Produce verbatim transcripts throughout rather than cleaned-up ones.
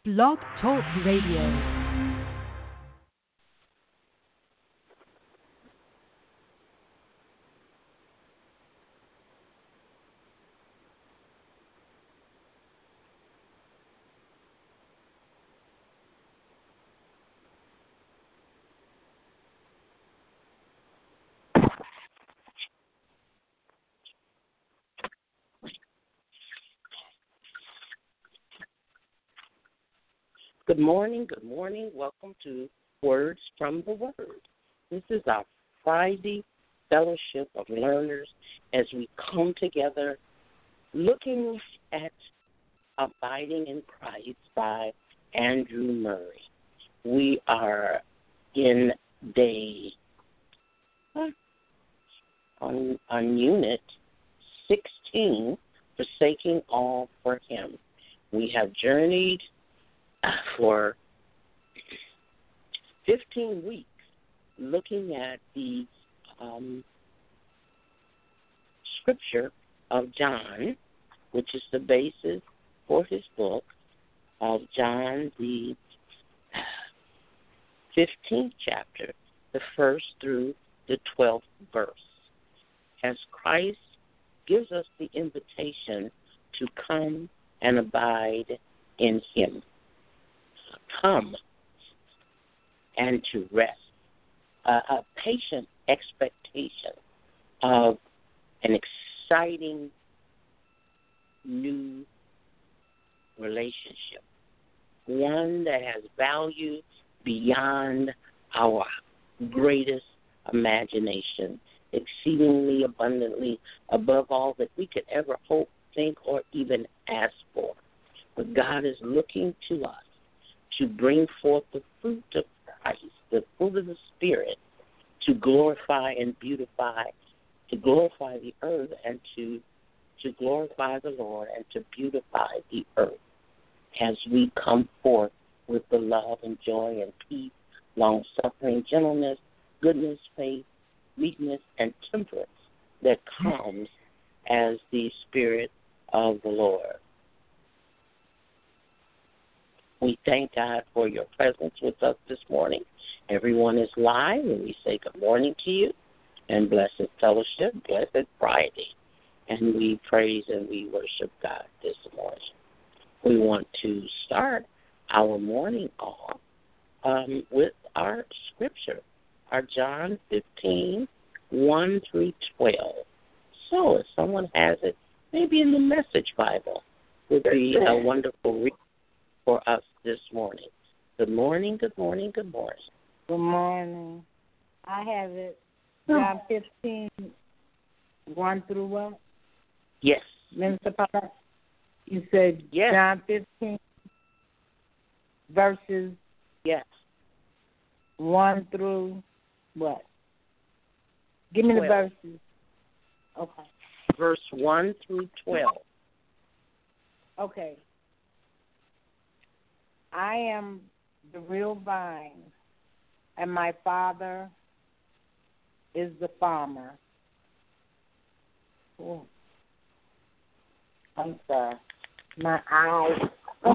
Blog Talk Radio. Good morning, good morning. Welcome to Words from the Word. This is our Friday Fellowship of Learners as we come together looking at Abiding in Christ by Andrew Murray. We are in day huh, on, on unit sixteen, Forsaking All for Him. We have journeyed for fifteen weeks looking at the um, scripture of John, which is the basis for his book, of John, the fifteenth chapter, the first through the twelfth verse, as Christ gives us the invitation to come and abide in him. Come and to rest, uh, a patient expectation of an exciting new relationship, one that has value beyond our greatest imagination, exceedingly abundantly above all that we could ever hope, think, or even ask for. But God is looking to us to bring forth the fruit of Christ, the fruit of the Spirit, to glorify and beautify, to glorify the earth and to to glorify the Lord and to beautify the earth as we come forth with the love and joy and peace, long-suffering, gentleness, goodness, faith, meekness, and temperance that comes as the Spirit of the Lord. We thank God for your presence with us this morning. Everyone is live, and we say good morning to you, and blessed fellowship, blessed Friday. And we praise and we worship God this morning. We want to start our morning off um, with our scripture, our John fifteen, one through twelve. So if someone has it, maybe in the Message Bible, would be a wonderful read for us this morning. Good morning, good morning, good morning. Good morning. I have it. John fifteen, one through what? Yes. Minister Paula? You said yes. John fifteen, verses yes. one through what? Give me twelve. the verses. Okay. Verse one through twelve. Okay. I am the real vine, and my Father is the farmer. Oh. I'm sorry. My eyes.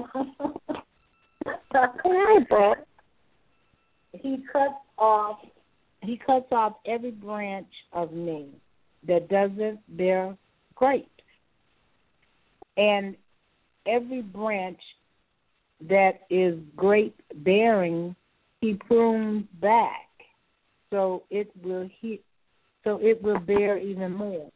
He cuts off. He cuts off every branch of me that doesn't bear grapes, and every branch that is grape bearing, he prunes back, so it will he, so it will bear even more.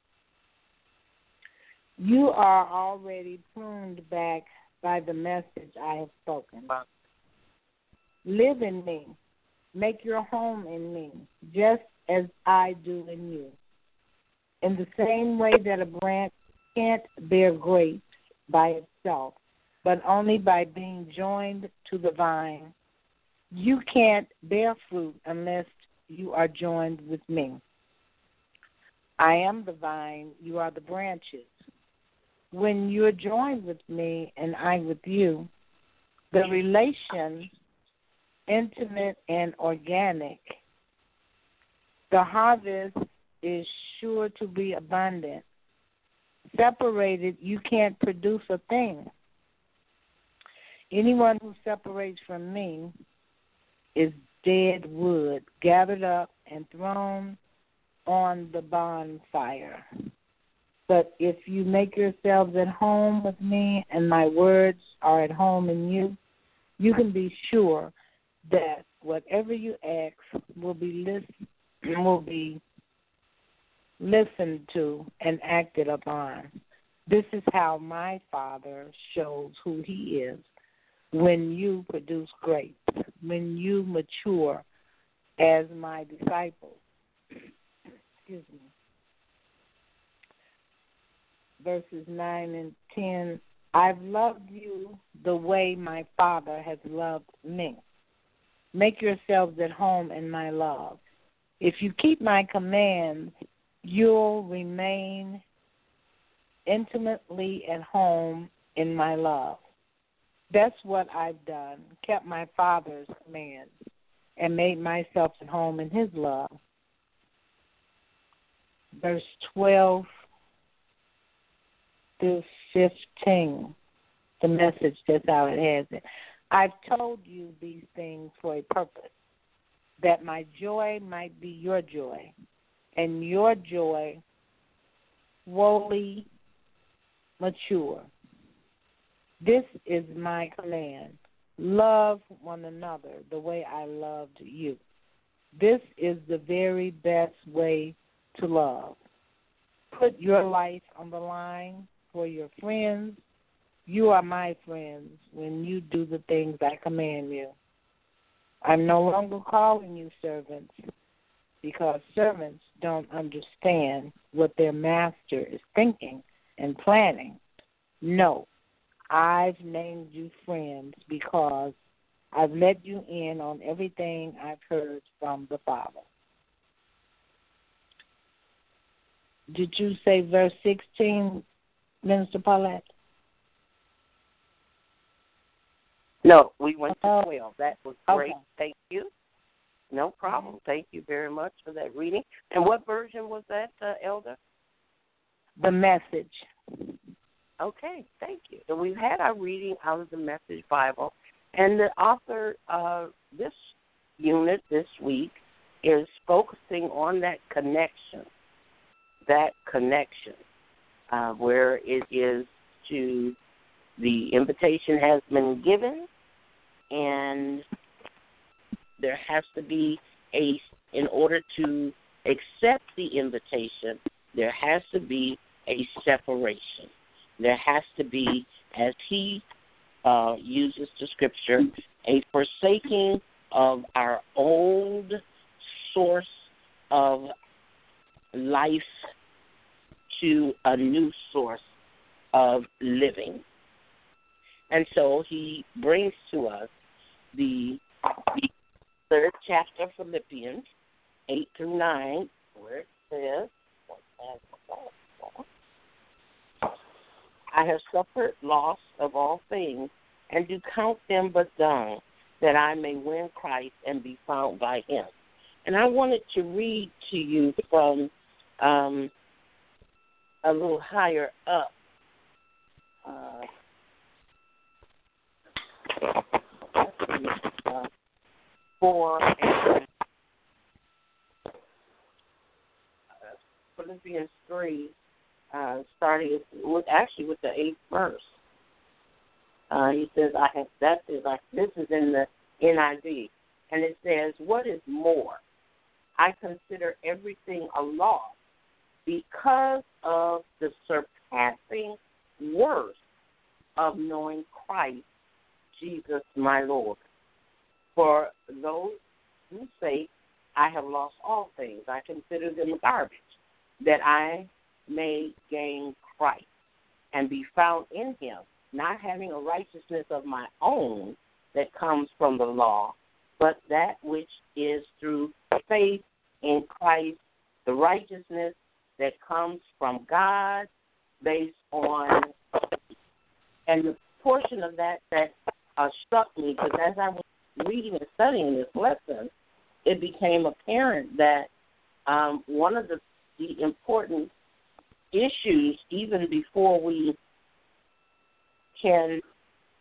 You are already pruned back by the message I have spoken. Live in me, make your home in me, just as I do in you. In the same way that a branch can't bear grapes by itself, but only by being joined to the vine. You can't bear fruit unless you are joined with me. I am the vine, you are the branches. When you're joined with me and I with you, the relation, intimate and organic, the harvest is sure to be abundant. Separated, you can't produce a thing. Anyone who separates from me is dead wood, gathered up and thrown on the bonfire. But if you make yourselves at home with me and my words are at home in you, you can be sure that whatever you ask will be listen, will be listened to and acted upon. This is how my Father shows who he is. When you produce grapes, when you mature as my disciples. Excuse me. Verses nine and ten, I've loved you the way my Father has loved me. Make yourselves at home in my love. If you keep my commands, you'll remain intimately at home in my love. That's what I've done, kept my Father's commands, and made myself at home in his love. Verse twelve through fifteen, the Message, that's how it has it. I've told you these things for a purpose, that my joy might be your joy, and your joy wholly mature. This is my command. Love one another the way I loved you. This is the very best way to love. Put your life on the line for your friends. You are my friends when you do the things I command you. I'm no longer calling you servants because servants don't understand what their master is thinking and planning. No. I've named you friends because I've let you in on everything I've heard from the Father. Did you say verse sixteen, Minister Paulette? No, we went to Oh. twelve. That was great. Okay. Thank you. No problem. Thank you very much for that reading. And what version was that, uh, Elder? The Message. Okay, thank you. So we've had our reading out of the Message Bible, and the author of this unit this week is focusing on that connection, that connection, uh, where it is to the invitation has been given, and there has to be a, in order to accept the invitation, there has to be a separation. There has to be, as he uh, uses the scripture, a forsaking of our old source of life to a new source of living. And so he brings to us the, the third chapter of Philippians, eight through nine, where it says, I have suffered loss of all things, and do count them but dung, that I may win Christ and be found by him. And I wanted to read to you from um, a little higher up. Uh, uh, for uh, Philippians three, uh, starting with actually with the eighth verse. Uh, he says, "I have." That is like this is in the N I V, and it says, "What is more? I consider everything a loss because of the surpassing worth of knowing Christ Jesus my Lord. For those whose sake I have lost all things. I consider them garbage, that I may gain Christ and be found in him, not having a righteousness of my own that comes from the law, but that which is through faith in Christ, the righteousness that comes from God based on." And the portion of that that uh, struck me, because as I was reading and studying this lesson, it became apparent that um, one of the, the important issues, even before we can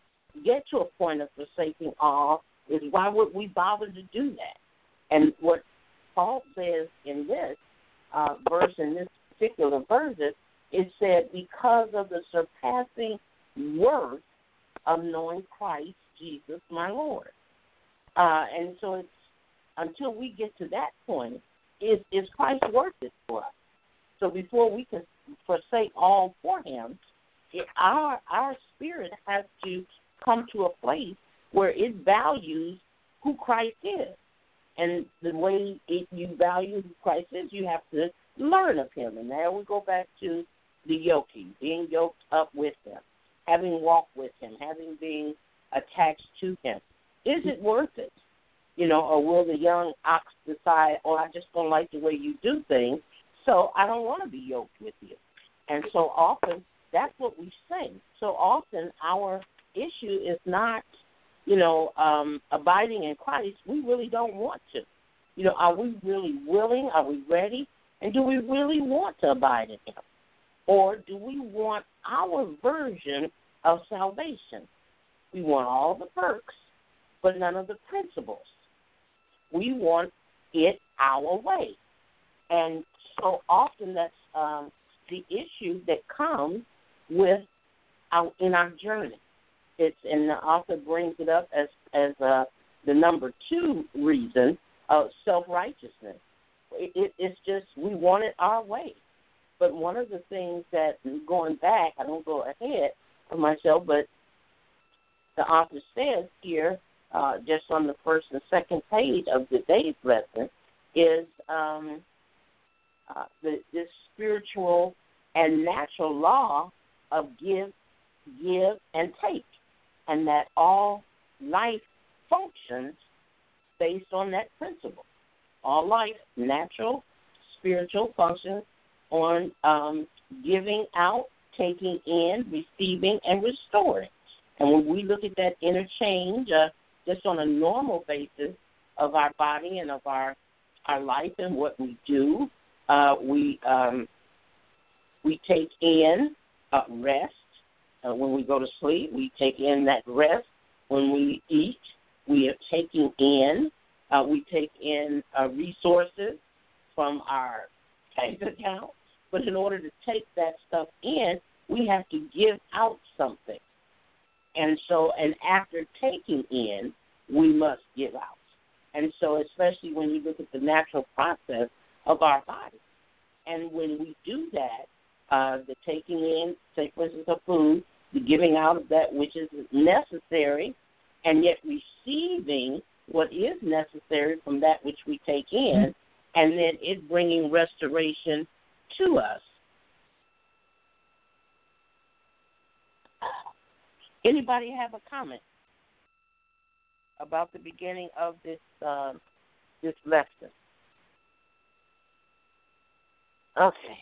get to a point of forsaking all is why would we bother to do that? And what Paul says in this uh, verse, in this particular verse, it said, because of the surpassing worth of knowing Christ Jesus my Lord. Uh, and so it's until we get to that point, is, is Christ worth it for us? So before we can forsake all for him, it, our our spirit has to come to a place where it values who Christ is. And the way it, you value who Christ is, you have to learn of him. And there we go back to the yoking, being yoked up with him, having walked with him, having been attached to him. Is it worth it? You know, or will the young ox decide, oh, I just don't like the way you do things, so I don't want to be yoked with you. And so often, that's what we say. So often, our issue is not, you know, um, abiding in Christ. We really don't want to. You know, are we really willing? Are we ready? And do we really want to abide in him? Or do we want our version of salvation? We want all the perks, but none of the principles. We want it our way. And so often that's um, the issue that comes with our, in our journey. It's, and the author brings it up as, as uh, the number two reason of self-righteousness. It, it, it's just we want it our way. But one of the things that, going back, I don't go ahead of myself, but the author says here, uh, just on the first and second page of today's lesson, is um, uh, the, this spiritual and natural law of give, give, and take, and that all life functions based on that principle. All life, natural, spiritual, functions on um, giving out, taking in, receiving, and restoring. And when we look at that interchange, uh, just on a normal basis of our body and of our our life and what we do, uh, we um, we take in uh, rest. Uh, when we go to sleep, we take in that rest. When we eat, we are taking in. Uh, we take in uh, resources from our bank account. But in order to take that stuff in, we have to give out something. And so, and after taking in, we must give out. And so, especially when you look at the natural process of our body. And when we do that, uh, the taking in, say, for instance, of food, the giving out of that which is necessary, and yet receiving what is necessary from that which we take in, and then it bringing restoration to us. Anybody have a comment about the beginning of this uh, this lesson? Okay.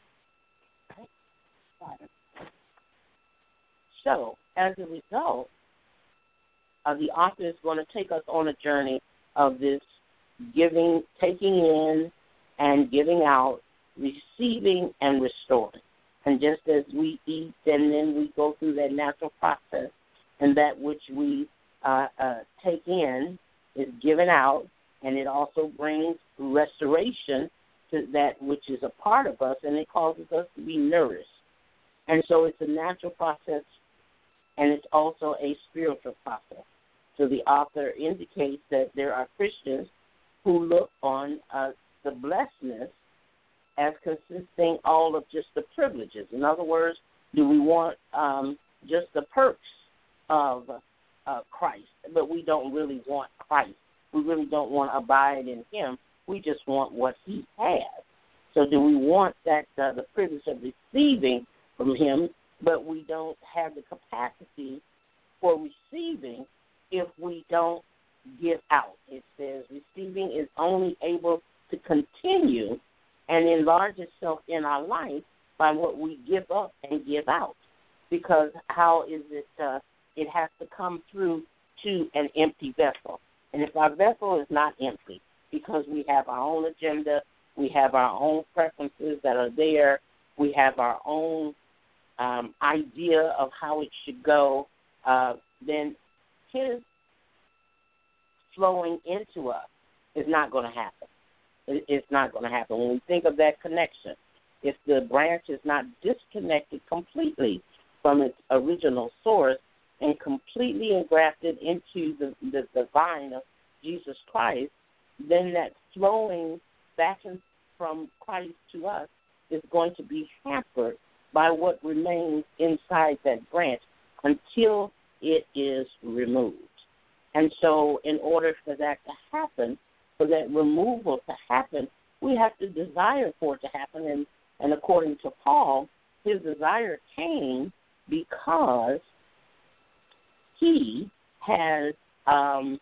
So, as a result, uh, the author is going to take us on a journey of this giving, taking in, and giving out, receiving and restoring. And just as we eat and then we go through that natural process, and that which we uh, uh, take in is given out, and it also brings restoration to that which is a part of us, and it causes us to be nourished. And so it's a natural process, and it's also a spiritual process. So the author indicates that there are Christians who look on uh, the blessedness as consisting all of just the privileges. In other words, do we want um, just the perks of uh, Christ, but we don't really want Christ. We really don't want to abide in him. We just want what he has. So do we want that uh, the privilege of receiving from him, but we don't have the capacity for receiving if we don't give out? It says receiving is only able to continue and enlarge itself in our life by what we give up and give out. Because how is it, uh, it has to come through to an empty vessel. And if our vessel is not empty, because we have our own agenda, we have our own preferences that are there, we have our own um, idea of how it should go, uh, then his flowing into us is not going to happen. It, it's not going to happen. When we think of that connection, if the branch is not disconnected completely from its original source and completely engrafted into the, the, the vine of Jesus Christ, then that flowing back in, from Christ to us is going to be hampered by what remains inside that branch until it is removed. And so in order for that to happen, for that removal to happen, we have to desire for it to happen. And, and according to Paul, his desire came because he has um,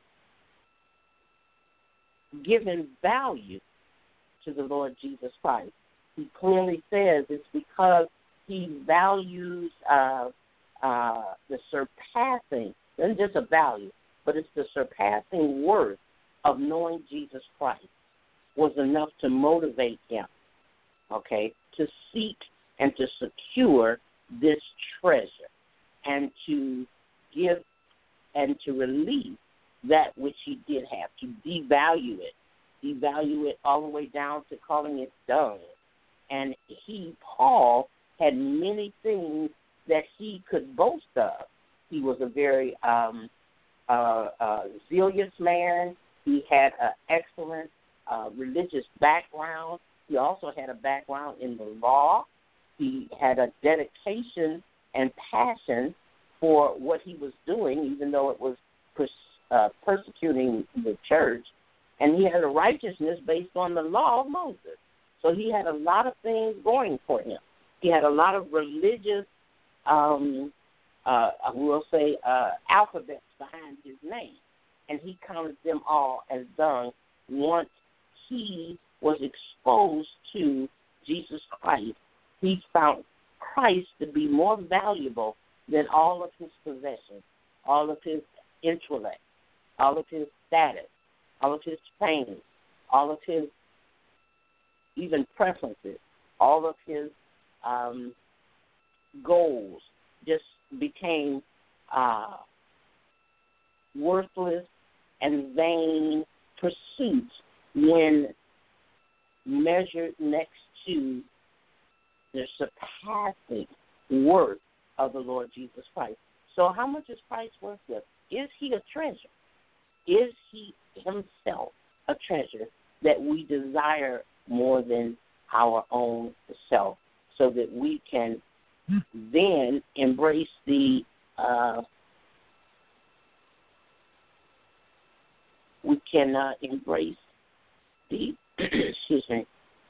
given value to the Lord Jesus Christ. He clearly says it's because he values uh, uh, the surpassing, not just a value, but it's the surpassing worth of knowing Jesus Christ was enough to motivate him, okay, to seek and to secure this treasure and to give and to release that which he did have, to devalue it, devalue it all the way down to calling it dung. And he, Paul, had many things that he could boast of. He was a very um, uh, uh, zealous man. He had an excellent uh, religious background. He also had a background in the law. He had a dedication and passion for what he was doing, even though it was pers- uh, persecuting the church. And he had a righteousness based on the law of Moses. So he had a lot of things going for him. He had a lot of religious, um, uh, we'll say, uh, alphabets behind his name. And he counted them all as dung once he was exposed to Jesus Christ. He found Christ to be more valuable than all of his possessions, all of his intellect, all of his status, all of his fame, all of his even preferences, all of his um, goals just became uh, worthless and vain pursuits when measured next to the surpassing worth of the Lord Jesus Christ. So how much is Christ worth to us? Is he a treasure? Is he himself a treasure that we desire more than our own self, so that we can then embrace the uh, we can uh, embrace the excuse me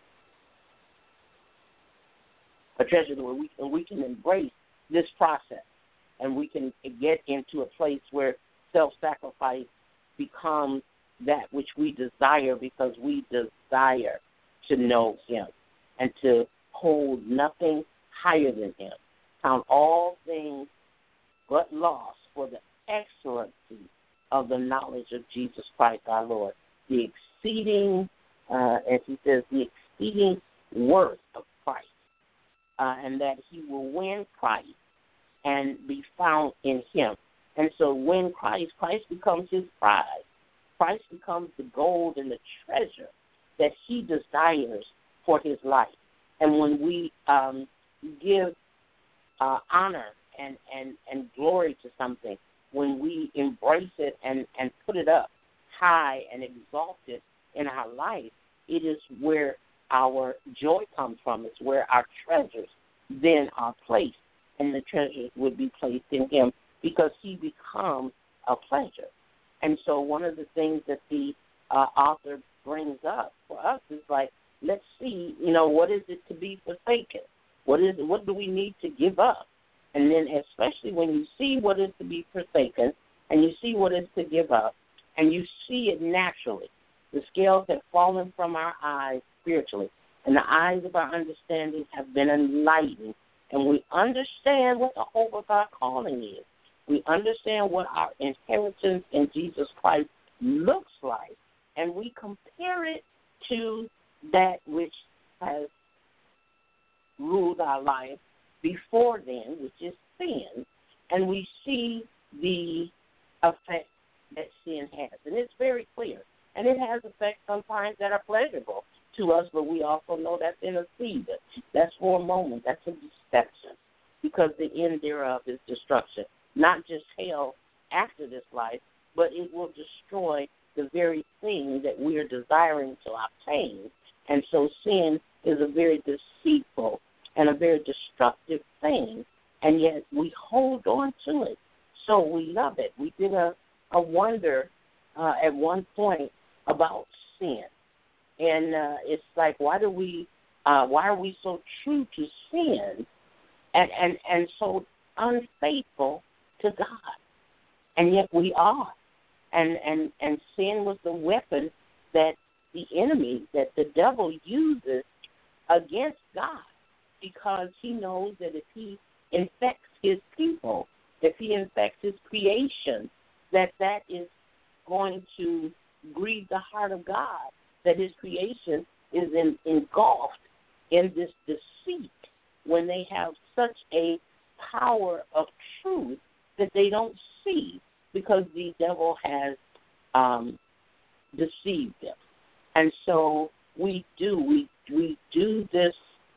a treasure where we we can embrace this process, and we can get into a place where self-sacrifice becomes that which we desire, because we desire to know him and to hold nothing higher than him. Count all things but loss for the excellency of the knowledge of Jesus Christ our Lord, the exceeding, uh, as he says, the exceeding worth of Christ, uh, and that he will win Christ and be found in him. And so when Christ, Christ becomes his prize. Christ becomes the gold and the treasure that he desires for his life. And when we um, give uh, honor and, and, and glory to something, when we embrace it and, and put it up high and exalt it in our life, it is where our joy comes from. It's where our treasures then are placed, and the treasures would be placed in him because he becomes a pleasure. And so one of the things that the uh, author brings up for us is like, let's see, you know, what is it to be forsaken? What is what do we need to give up? And then especially when you see what is to be forsaken and you see what is to give up and you see it naturally, the scales have fallen from our eyes spiritually, and the eyes of our understanding have been enlightened, and we understand what the hope of our calling is. We understand what our inheritance in Jesus Christ looks like, and we compare it to that which has ruled our life before then, which is sin, and we see the effect that sin has. And it's very clear. And it has effects sometimes that are pleasurable to us, but we also know that's in a season. That's for a moment. That's a deception, because the end thereof is destruction. Not just hell after this life, but it will destroy the very thing that we are desiring to obtain. And so sin is a very deceitful and a very destructive thing, and yet we hold on to it. So we love it. We did a, a wonder uh, at one point about sin. And uh, it's like, why do we, uh, why are we so true to sin and, and, and so unfaithful to God? And yet we are. And, and, and sin was the weapon that the enemy, that the devil uses against God, because he knows that if he infects his people, if he infects his creation, that that is going to grieve the heart of God, that his creation is in, engulfed in this deceit when they have such a power of truth that they don't see, because the devil has um, deceived them. And so we do, we we do this,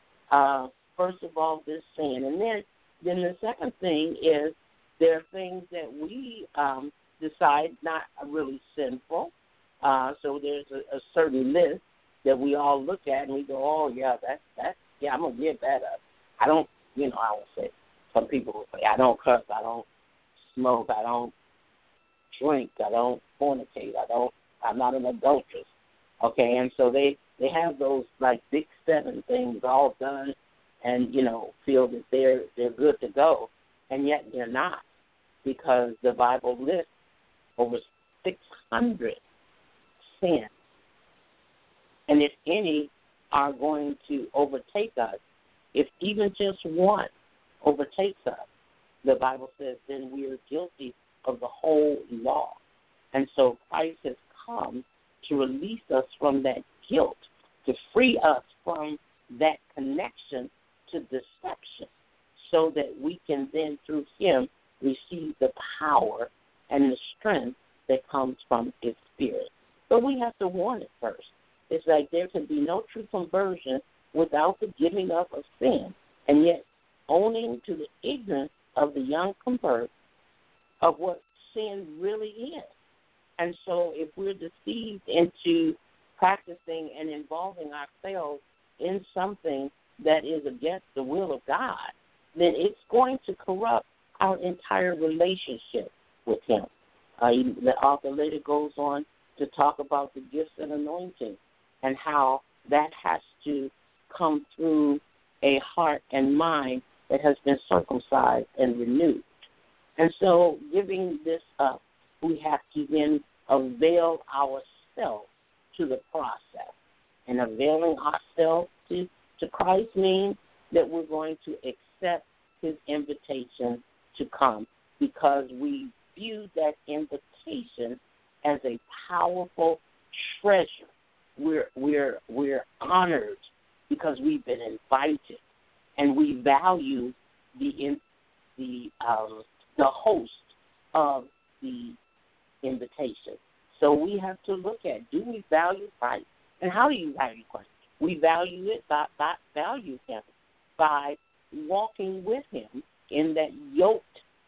uh, first of all, this sin. And then, then the second thing is there are things that we um, decide not really sinful. Uh, so there's a, a certain list that we all look at and we go, oh, yeah, that's, that's yeah, I'm going to give that up. I don't, you know, I will say, some people will say, I don't cuss, I don't smoke, I don't drink, I don't fornicate, I don't, I'm not an adulteress. Okay, and so they, they have those, like, big seven things all done and, you know, feel that they're they're good to go, and yet they're not, because the Bible lists over six hundred sins. And if any are going to overtake us, if even just one overtakes us, the Bible says then we are guilty of the whole law. And so Christ has come to release us from that guilt, to free us from that connection to deception, so that we can then, through him, receive the power and the strength that comes from his spirit. But we have to want it first. It's like there can be no true conversion without the giving up of sin, and yet owning to the ignorance of the young convert of what sin really is. And so if we're deceived into practicing and involving ourselves in something that is against the will of God, then it's going to corrupt our entire relationship with him. Uh, the author later goes on to talk about the gifts and anointing and how that has to come through a heart and mind that has been circumcised and renewed. And so giving this up, we have to then avail ourselves to the process. And availing ourselves to, to Christ means that we're going to accept his invitation to come, because we view that invitation as a powerful treasure. We're we're we're honored because we've been invited, and we value the in, the um, the host of the invitation. So we have to look at, do we value Christ? And how do you value Christ? We value it by, by value him by walking with him in that yoked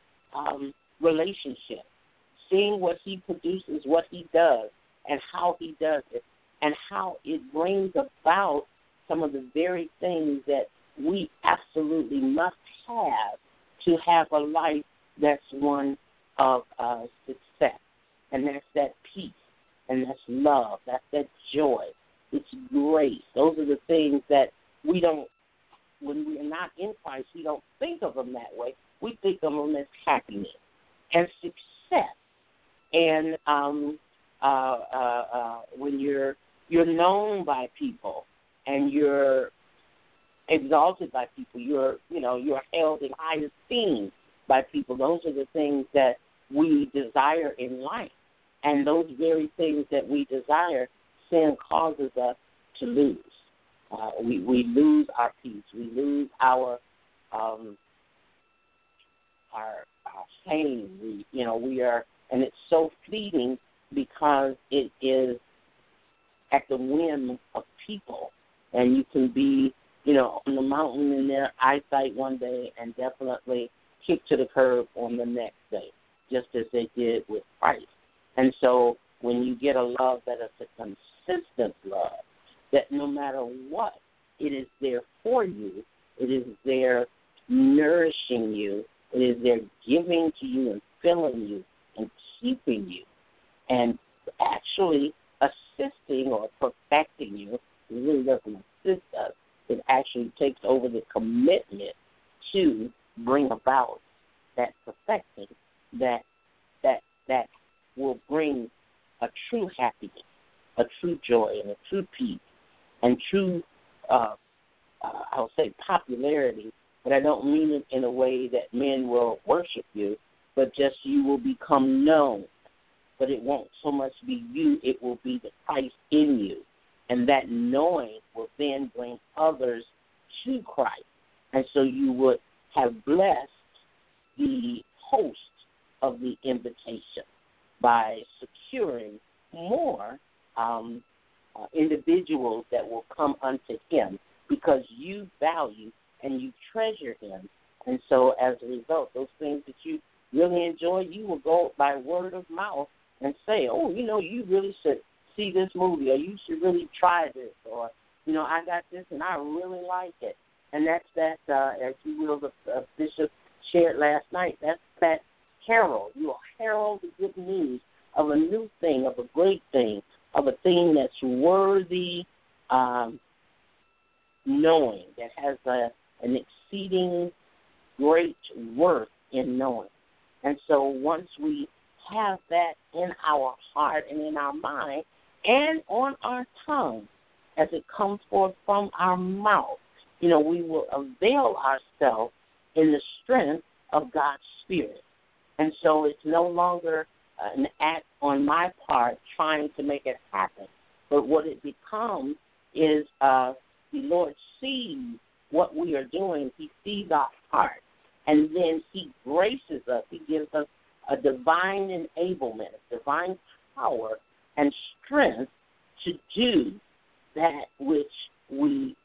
um, relationship, seeing what he produces, what he does, and how he does it, and how it brings about some of the very things that we absolutely must have to have a life that's one of uh, success. And that's that peace, and that's love, that's that joy, it's grace. Those are the things that we don't, when we're not in Christ, we don't think of them that way. We think of them as happiness and success. And um, uh, uh, uh, when you're you're known by people and you're exalted by people, you're you know you're held in high esteem by people. Those are the things that we desire in life. And those very things that we desire, sin causes us to lose. Uh, we, we lose our peace. We lose our um, our fame. We, you know, we are, and it's so fleeting because it is at the whim of people. And you can be, you know, on the mountain in their eyesight one day and definitely kick to the curb on the next day, just as they did with Christ. And so when you get a love that is a consistent love, that no matter what, it is there for you, it is there nourishing you, it is there giving to you and filling you and keeping you and actually assisting or perfecting you. It really doesn't assist us. It actually takes over the commitment to bring about that perfection that that that will bring a true happiness, a true joy, and a true peace, and true, uh, uh, I'll say popularity, but I don't mean it in a way that men will worship you, but just you will become known. But it won't so much be you, it will be the Christ in you. And that knowing will then bring others to Christ. And so you would have blessed the host of the invitation by securing more um, uh, individuals that will come unto him because you value and you treasure him. And so as a result, those things that you really enjoy, you will go by word of mouth and say, oh, you know, you really should see this movie, or you should really try this, or, you know, I got this and I really like it. And that's that, uh, as you will, the uh, Bishop shared last night, that's that herald. You will herald the good news of a new thing, of a great thing, of a thing that's worthy um, knowing, that has a, an exceeding great worth in knowing. And so once we have that in our heart and in our mind and on our tongue as it comes forth from our mouth, you know, we will avail ourselves in the strength of God's Spirit. And so it's no longer an act on my part trying to make it happen. But what it becomes is uh, the Lord sees what we are doing. He sees our heart. And then he graces us. He gives us a divine enablement, a divine power and strength to do that which we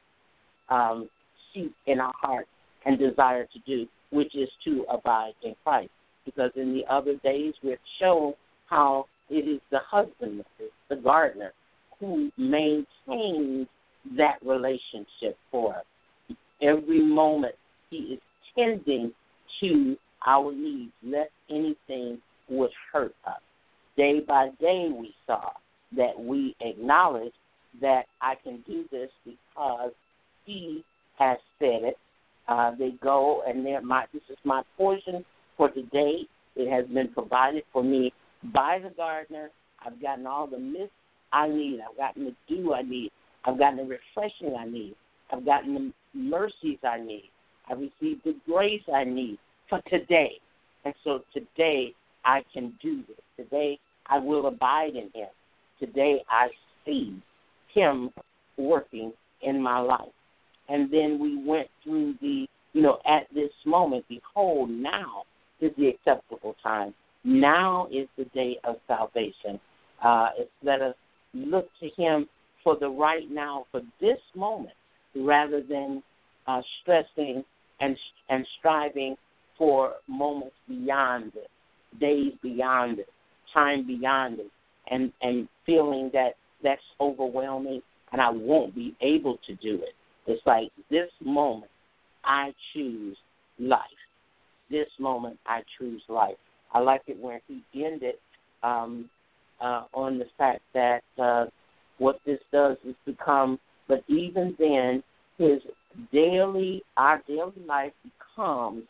um, seek in our heart and desire to do, which is to abide in Christ. Because in the other days we've shown how it is the husbandman, the gardener, who maintains that relationship for us. Every moment he is tending to our needs, lest anything would hurt us. Day by day we saw that we acknowledge that I can do this because he has said it. Uh, they go, and my, this is my portion for today. It has been provided for me by the gardener. I've gotten all the mist I need. I've gotten the dew I need. I've gotten the refreshing I need. I've gotten the mercies I need. I've received the grace I need for today. And so today I can do this. Today I will abide in him. Today I see him working in my life. And then we went through the, you know, at this moment, behold, now is the acceptable time. Now is the day of salvation. Uh, it's, let us look to him for the right now, for this moment, rather than uh, stressing and and striving for moments beyond it, days beyond it, time beyond it, and, and feeling that that's overwhelming and I won't be able to do it. It's like this moment, I choose life. This moment, I choose life. I like it when he ended um, uh, on the fact that uh, what this does is become, but even then, his daily, our daily life becomes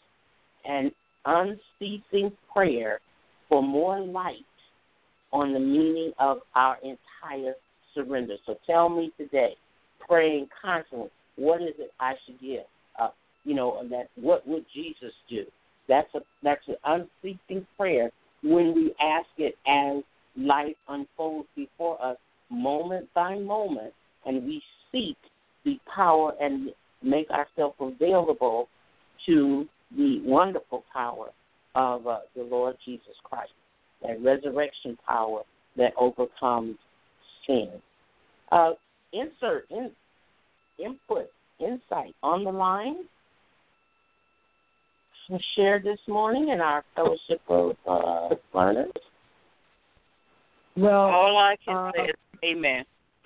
an unceasing prayer for more light on the meaning of our entire surrender. So tell me today, praying constantly, what is it I should give up? You know, and that what would Jesus do? That's a that's an unceasing prayer when we ask it as life unfolds before us, moment by moment, and we seek the power and make ourselves available to the wonderful power of uh, the Lord Jesus Christ, that resurrection power that overcomes sin. Uh, insert, in, input, insight on the line. Share this morning in our fellowship of uh, learners. Well, all I can uh, say is amen.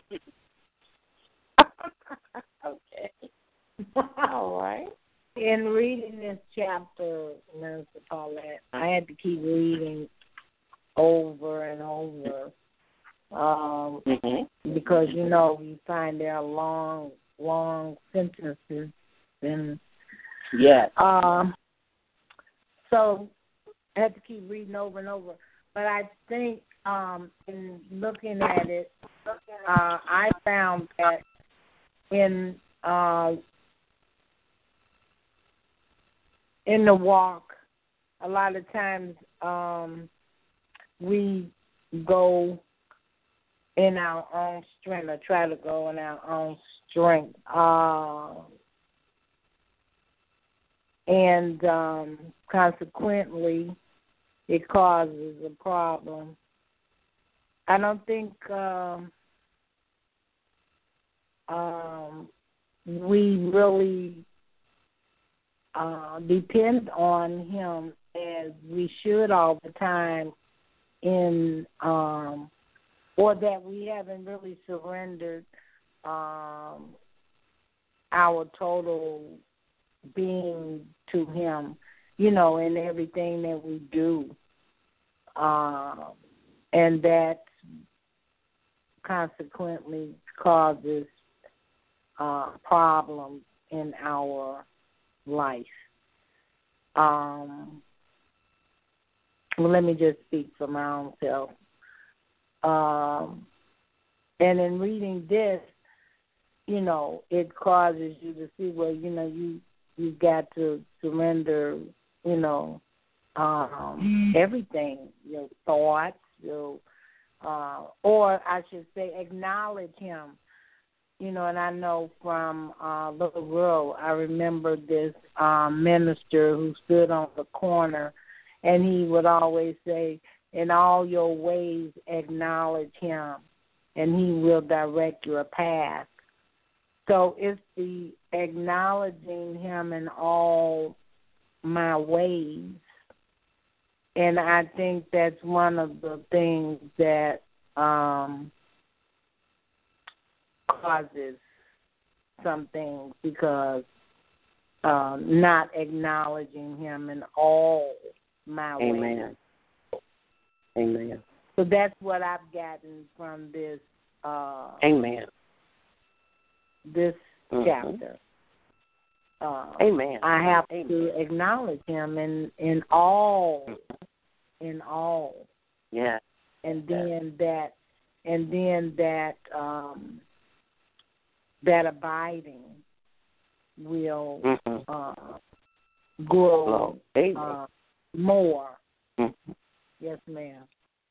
Okay. All right. In reading this chapter, Minister Paulette, I had to keep reading over and over um, mm-hmm. because, you know, you find there are long, long sentences. And, yes. Um, so I had to keep reading over and over. But I think um, in looking at it, uh, I found that in uh, in the walk, a lot of times um, we go in our own strength or try to go in our own strength. Uh, and um, consequently, it causes a problem. I don't think um, um, we really uh, depend on him as we should all the time, in um, or that we haven't really surrendered um, our total being to him, you know, in everything that we do. Uh, and that consequently causes uh, problems in our life. Um, well, let me just speak for my own self. Um, and in reading this, you know, it causes you to see, well, you know, you you've got to surrender, you know, um, everything, your thoughts, your, uh, or I should say acknowledge him. You know, and I know from uh, little girl, I remember this um, minister who stood on the corner, and he would always say, in all your ways acknowledge him, and he will direct your path. So it's the acknowledging him in all my ways. And I think that's one of the things that um, causes some things, because um, not acknowledging him in all my Amen. ways. Amen. So that's what I've gotten from this. Uh, Amen. This mm-hmm. chapter. Uh, Amen. I have Amen. to acknowledge him in in all, in all. Yeah. And then that, and then that um, that abiding will mm-hmm. uh, grow uh, more. Mm-hmm. Yes, ma'am.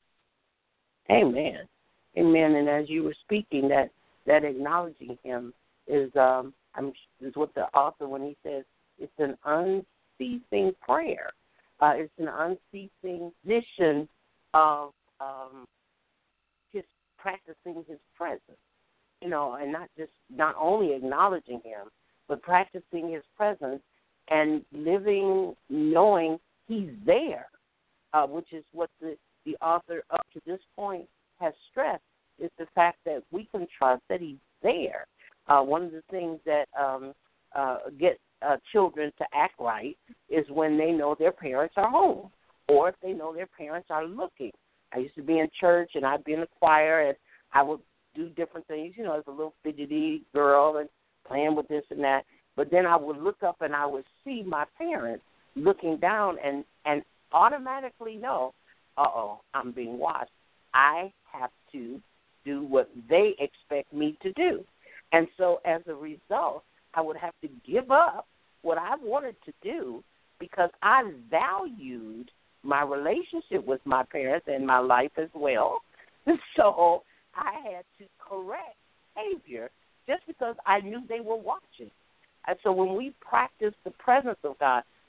Amen. Amen. And as you were speaking, that, that acknowledging him is um I'm, is what the author, when he says it's an unceasing prayer. Uh, it's an unceasing vision of um, his practicing his presence, you know, and not just not only acknowledging him, but practicing his presence and living knowing he's there, uh, which is what the, the author up to this point has stressed, is the fact that we can trust that he's there. Uh, one of the things that um, uh, get uh, children to act right is when they know their parents are home, or if they know their parents are looking. I used to be in church, and I'd be in the choir, and I would do different things, you know, as a little fidgety girl and playing with this and that. But then I would look up, and I would see my parents looking down and, and automatically know, uh-oh, I'm being watched. I have to do what they expect me to do. And so as a result, I would have to give up what I wanted to do because I valued my relationship with my parents and my life as well. So I had to correct behavior just because I knew they were watching. And so when we practice the presence of God,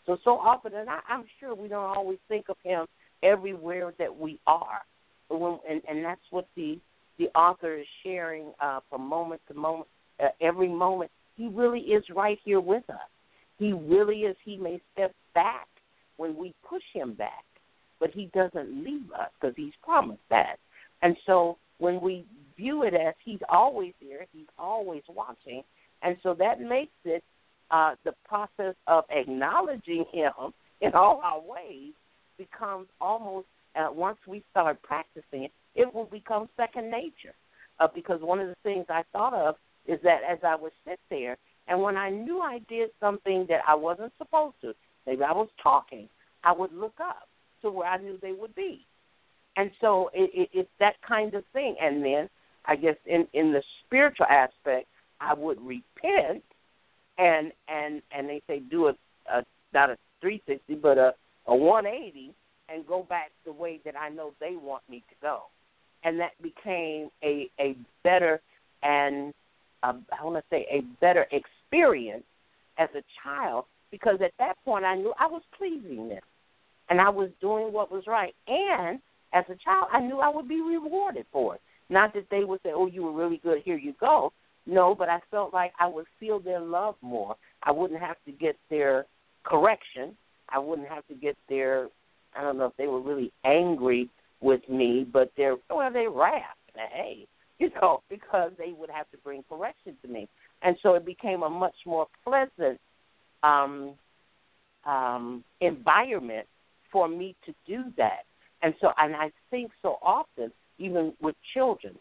So, so often, and I, I'm sure we don't always think of him everywhere that we are. But when, and, and that's what the, the author is sharing uh, from moment to moment, uh, every moment. He really is right here with us. He really is. He may step back when we push him back, but he doesn't leave us because he's promised that. And so when we view it as he's always here, he's always watching, and so that makes it uh, the process of acknowledging him in all our ways becomes almost, uh, once we start practicing it, it will become second nature. Uh, because one of the things I thought of is that as I would sit there, and when I knew I did something that I wasn't supposed to, maybe I was talking, I would look up to where I knew they would be. And so it, it, it's that kind of thing. And then I guess in, in the spiritual aspect, I would repent, and and, and they say do a, a not a three sixty, but a, a one eighty, and go back the way that I know they want me to go. And that became a, a better and, a, I want to say, a better experience as a child, because at that point I knew I was pleasing them, and I was doing what was right. And as a child, I knew I would be rewarded for it. Not that they would say, oh, you were really good, here you go. No, but I felt like I would feel their love more. I wouldn't have to get their correction. I wouldn't have to get their, I don't know if they were really angry with me, but they're, well, they wrath. Hey, you know, because they would have to bring correction to me. And so it became a much more pleasant um, um, environment for me to do that. And so, and I think so often, even with children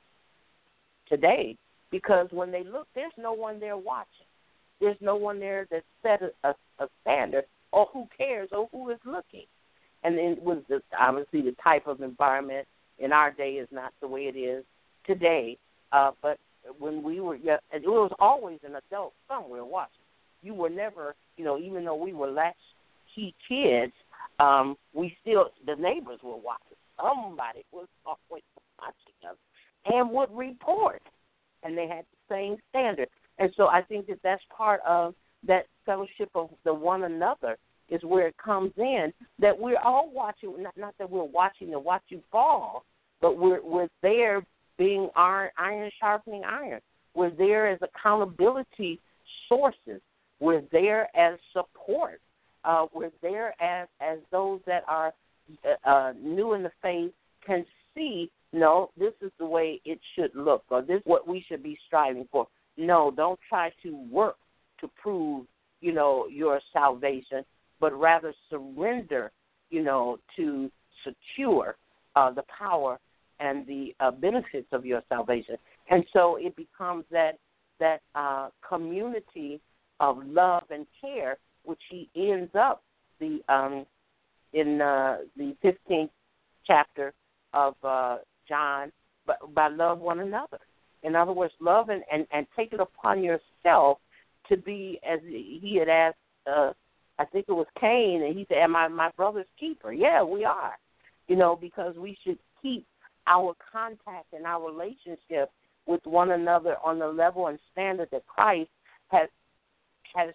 today, because when they look, there's no one there watching. There's no one there that set a, a, a standard, or who cares, or who is looking. And then with the, obviously the type of environment in our day is not the way it is today. Uh, but when we were, yeah, it was always an adult somewhere watching. You were never, you know, even though we were latchkey kids, um, we still, the neighbors were watching. Somebody was always watching us and would report. And they had the same standard. And so I think that that's part of that fellowship of the one another is where it comes in, that we're all watching, not, not that we're watching to watch you fall, but we're, we're there being iron, iron sharpening iron. We're there as accountability sources. We're there as support. Uh, we're there as, as those that are uh, new in the faith can see, no, this is the way it should look, or this is what we should be striving for. No, don't try to work to prove, you know, your salvation, but rather surrender, you know, to secure uh, the power and the uh, benefits of your salvation. And so it becomes that that uh, community of love and care, which he ends up the um, in uh, the fifteenth chapter of uh, John, by, by love one another. In other words, love and, and, and take it upon yourself to be, as he had asked, uh, I think it was Cain, and he said, am I my brother's keeper? Yeah, we are, you know, because we should keep our contact and our relationship with one another on the level and standard that Christ has has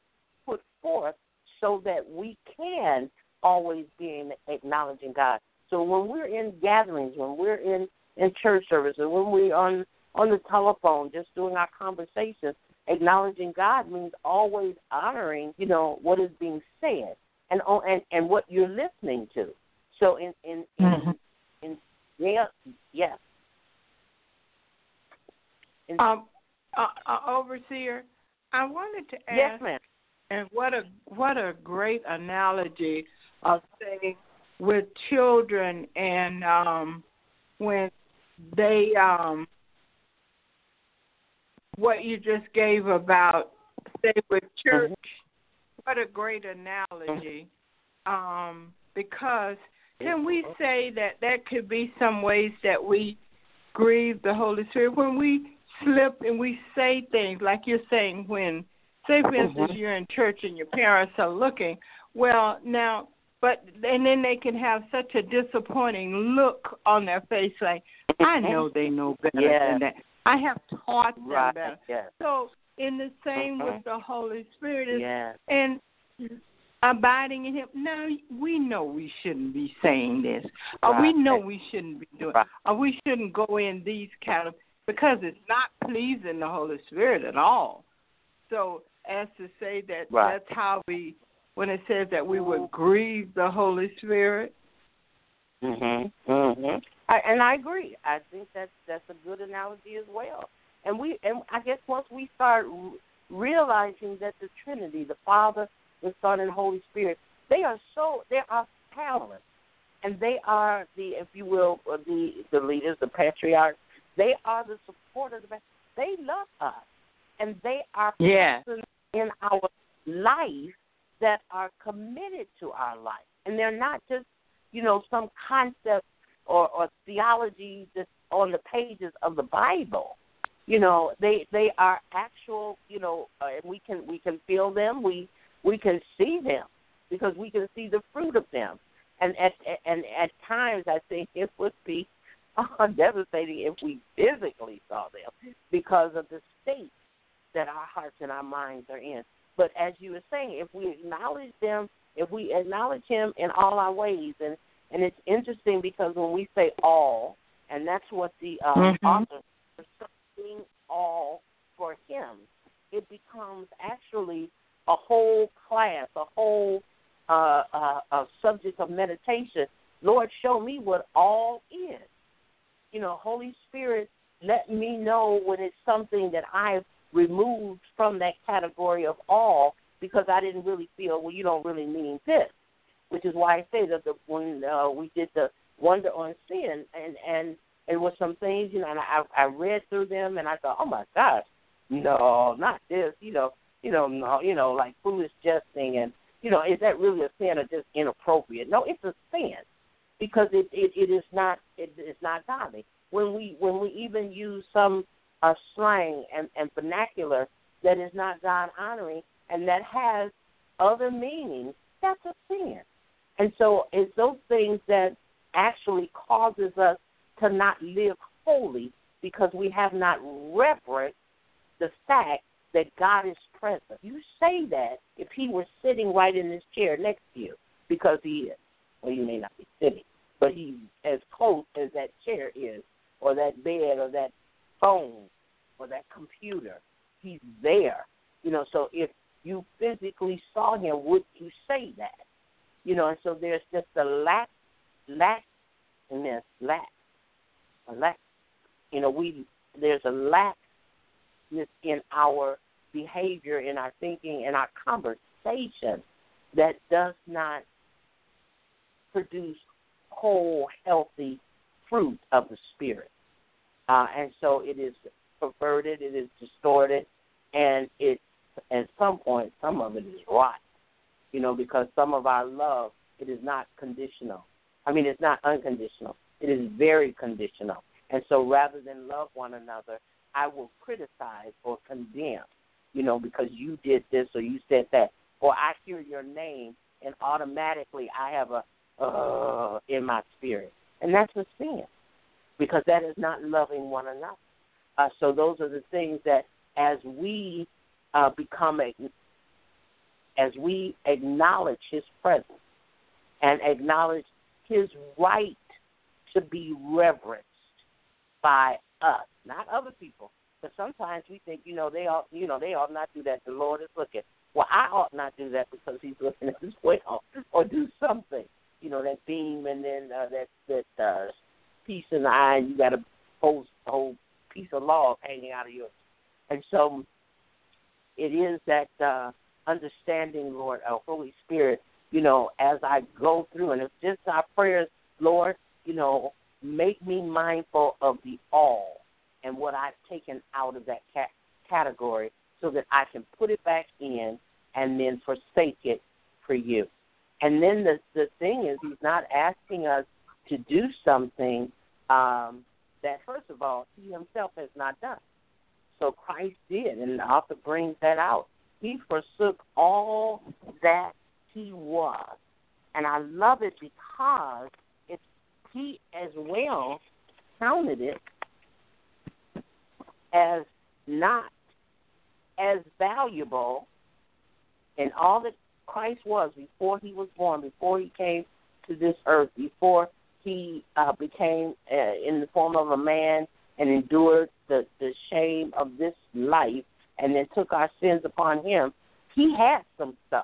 put forth, so that we can always be acknowledging God. So when we're in gatherings, when we're in, in church services, when we're on, on the telephone just doing our conversations, acknowledging God means always honoring, you know, what is being said and and, and what you're listening to. So in in, mm-hmm. in, in yeah, yes. In, um, uh, uh, Overseer, I wanted to ask. Yes, ma'am. And what a what a great analogy of saying with children, and um, when they um, what you just gave about say with church. Mm-hmm. What a great analogy, um, because can we say that there could be some ways that we grieve the Holy Spirit when we slip and we say things like you're saying when. Say, for instance, you're in church and your parents are looking. Well, now, but and then they can have such a disappointing look on their face, like, I know they know better yeah. than that. I have taught them right. better. Yes. So, in the same uh-huh. with the Holy Spirit, is, yes. and abiding in him. No, we know we shouldn't be saying this. Or right. we know we shouldn't be doing right. Or we shouldn't go in these kind of, because it's not pleasing the Holy Spirit at all. So as to say that right. that's how we, when it says that we would grieve the Holy Spirit. Mhm. Mhm. I, and I agree. I think that's that's a good analogy as well. And we and I guess once we start realizing that the Trinity, the Father, the Son, and Holy Spirit, they are so they are talents, and they are the, if you will, the the leaders, the patriarchs. They are the supporters. They love us, and they are yeah. persons in our life that are committed to our life, and they're not just, you know, some concept or, or theology that's on the pages of the Bible. You know, they they are actual. You know, uh, we can we can feel them. We we can see them because we can see the fruit of them. And at and at times, I think it would be uh, devastating if we physically saw them because of the state that our hearts and our minds are in. But as you were saying, if we acknowledge them, if we acknowledge Him in all our ways, and, and it's interesting because when we say all, and that's what the um, mm-hmm. author is saying, all for Him, it becomes actually a whole class, a whole uh, uh, a subject of meditation. Lord, show me what all is. You know, Holy Spirit, let me know when it's something that I've removed from that category of all because I didn't really feel, well, you don't really mean this, which is why I say that the, when uh, we did the Wonder on Sin, and, and it was some things, you know, and I, I read through them, and I thought, oh, my gosh, no, not this, you know, you know, no, you know, like foolish jesting, and, you know, is that really a sin or just inappropriate? No, it's a sin because it, it, it is not it is not godly. When we when we even use some uh, slang and, and vernacular that is not God honoring and that has other meanings, that's a sin. And so it's those things that actually causes us to not live holy because we have not reverenced the fact that God is present. You say that if He were sitting right in this chair next to you, because He is. Well, you may not be sitting, but He's as close as that chair is, or that bed, or that phone, or that computer. He's there. You know, so if you physically saw Him, would you say that? You know, and so there's just a lack, lackness, lack, a lack. You know, we there's a lackness in our behavior, in our thinking, in our conversation that does not produce whole, healthy fruit of the Spirit. Uh, and so it is perverted, it is distorted, and it, at some point, some of it is rotten, you know, because some of our love, it is not conditional. I mean, it's not unconditional. It is very conditional. And so rather than love one another, I will criticize or condemn, you know, because you did this or you said that, or I hear your name and automatically I have a uh in my spirit. And that's a sin because that is not loving one another. Uh, so those are the things that as we uh, become, a, as we acknowledge His presence and acknowledge His right to be reverenced by us, not other people. But sometimes we think, you know, they ought, you know, they ought not do that. The Lord is looking. Well, I ought not do that because He's looking as well, or do something. You know, that beam and then uh, that that uh, piece in the eye, and you got a whole whole piece of log hanging out of yours. And so it is that uh, understanding, Lord, our Holy Spirit. You know, as I go through, and it's just our prayers, Lord. You know, make me mindful of the all and what I've taken out of that cat- category so that I can put it back in and then forsake it for you. And then the the thing is, He's not asking us to do something um, that, first of all, He Himself has not done. So Christ did, and the author brings that out. He forsook all that He was. And I love it because it's, He as well counted it as not as valuable in all that Christ was before he was born, before he came to this earth, before he uh, became uh, in the form of a man and endured the, the shame of this life and then took our sins upon him, he had some stuff.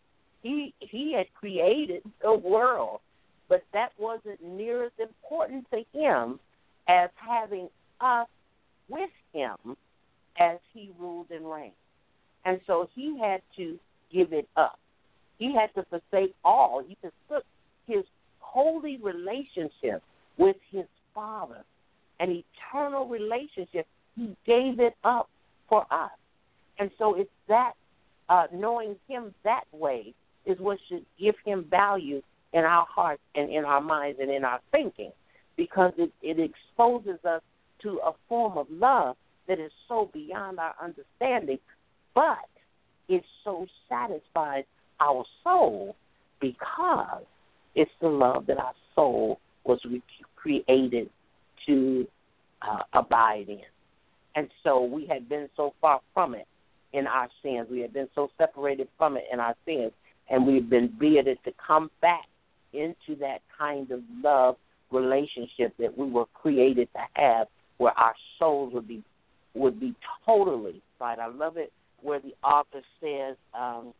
He he had created the world, but that wasn't near as important to him as having us with him as he ruled and reigned. And so he had to give it up. He had to forsake all. He forsook his holy relationship with his Father, an eternal relationship. He gave it up for us. And so it's that, uh, knowing him that way is what should give him value in our hearts and in our minds and in our thinking, because it, it exposes us to a form of love that is so beyond our understanding, but it so satisfies our soul because it's the love that our soul was re- created to uh, abide in. And so we had been so far from it in our sins. We had been so separated from it in our sins, and we've been bearded to come back into that kind of love relationship that we were created to have, where our souls would be would be totally right. I love it where the author says, um,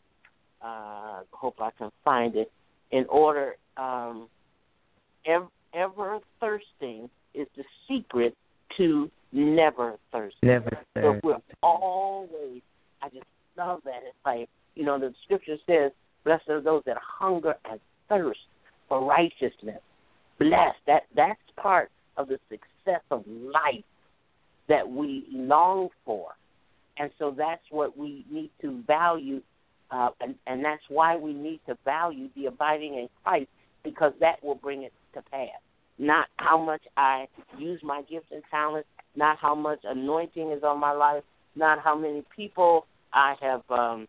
uh, hope I can find it, in order, um, ever, ever thirsting is the secret to never thirsting. Never thirsting. So we're always, I just love that. It's like, you know, the scripture says, blessed are those that hunger and thirst for righteousness. Blessed, that, that's part of the success of life that we long for. And so that's what we need to value, uh, and, and that's why we need to value the abiding in Christ, because that will bring it to pass. Not how much I use my gifts and talents, not how much anointing is on my life, not how many people I have um,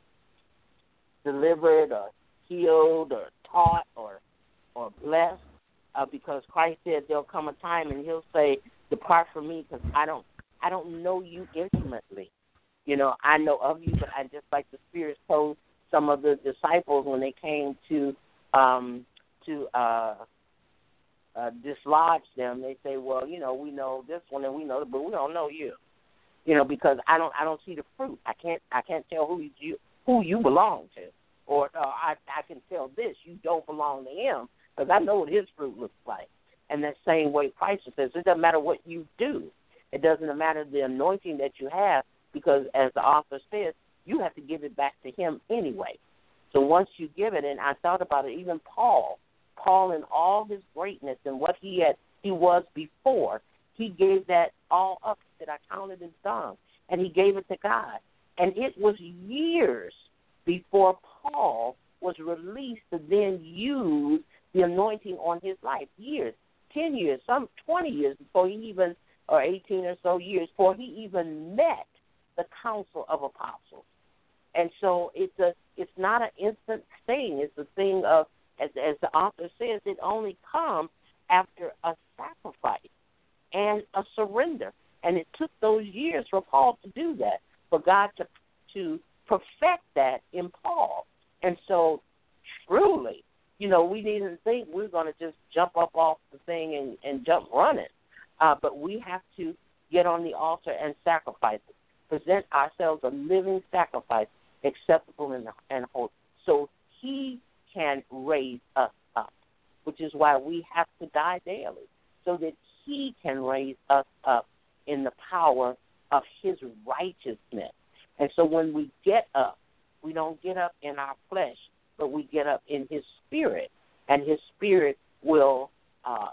delivered or healed or taught or or blessed, uh, because Christ said there'll come a time and he'll say, depart from me, because I don't I don't know you intimately. You know, I know of you, but I just, like the Spirit told some of the disciples when they came to um, to uh, uh, dislodge them, they say, well, you know, we know this one and we know, but we don't know you. You know, because I don't I don't see the fruit. I can't I can't tell who you who you belong to, or uh, I I can tell this you don't belong to him, because I know what his fruit looks like. And that same way Christ says, it doesn't matter what you do. It doesn't matter the anointing that you have, because as the author says, you have to give it back to him anyway. So once you give it, and I thought about it, even Paul, Paul in all his greatness and what he had, he was before, he gave that all up. He said, I counted as dung, and he gave it to God. And it was years before Paul was released to then use the anointing on his life. Years, ten years, some twenty years before he even, or eighteen or so years before he even met the council of apostles. And so it's a it's not an instant thing. It's a thing of, as, as the author says, it only comes after a sacrifice and a surrender. And it took those years for Paul to do that, for God to to perfect that in Paul. And so truly, you know, we needn't think we're going to just jump up off the thing and, and jump running. Uh, but we have to get on the altar and sacrifice it. Present ourselves a living sacrifice, acceptable and, and holy, so he can raise us up, which is why we have to die daily, so that he can raise us up in the power of his righteousness. And so when we get up, we don't get up in our flesh, but we get up in his spirit, and his spirit will uh,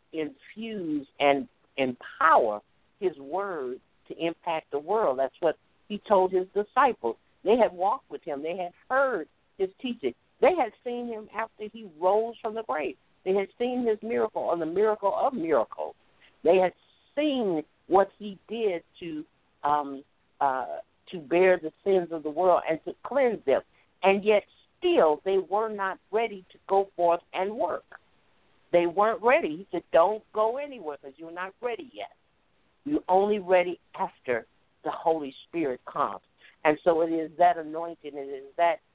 infuse and empower his word to impact the world. That's what he told his disciples. They had walked with him. They had heard his teaching. They had seen him after he rose from the grave. They had seen his miracle, or the miracle of miracles. They had seen what he did to um, uh, to bear the sins of the world and to cleanse them. And yet still they were not ready to go forth and work. They weren't ready. He said, don't go anywhere because you're not ready yet. You're only ready after the Holy Spirit comes. And so it is that anointing, it is that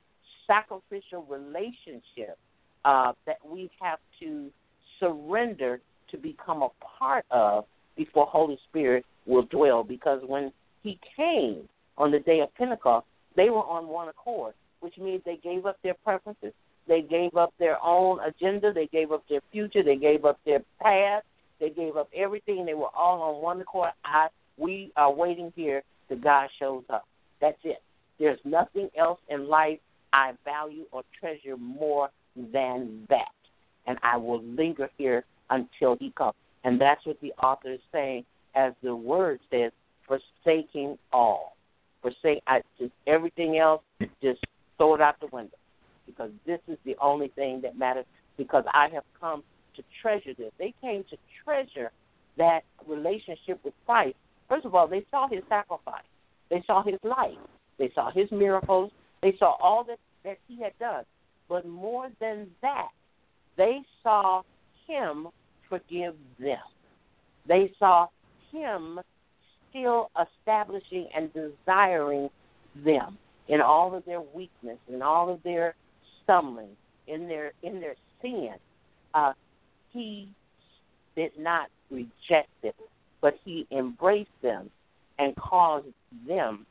sacrificial relationship uh, that we have to surrender to become a part of before Holy Spirit will dwell. Because when he came on the day of Pentecost, they were on one accord, which means they gave up their preferences. They gave up their own agenda. They gave up their future. They gave up their past. They gave up everything. They were all on one accord. I, we are waiting here till God shows up. That's it. There's nothing else in life I value or treasure more than that. And I will linger here until he comes. And that's what the author is saying, as the word says, forsaking all. Forsake I, just everything else, just throw it out the window. Because this is the only thing that matters, because I have come to treasure this. They came to treasure that relationship with Christ. First of all, they saw his sacrifice. They saw his life. They saw his miracles. They saw all that, that he had done. But more than that, they saw him forgive them. They saw him still establishing and desiring them in all of their weakness, in all of their stumbling, in their in their sin. Uh, he did not reject them, but he embraced them and caused them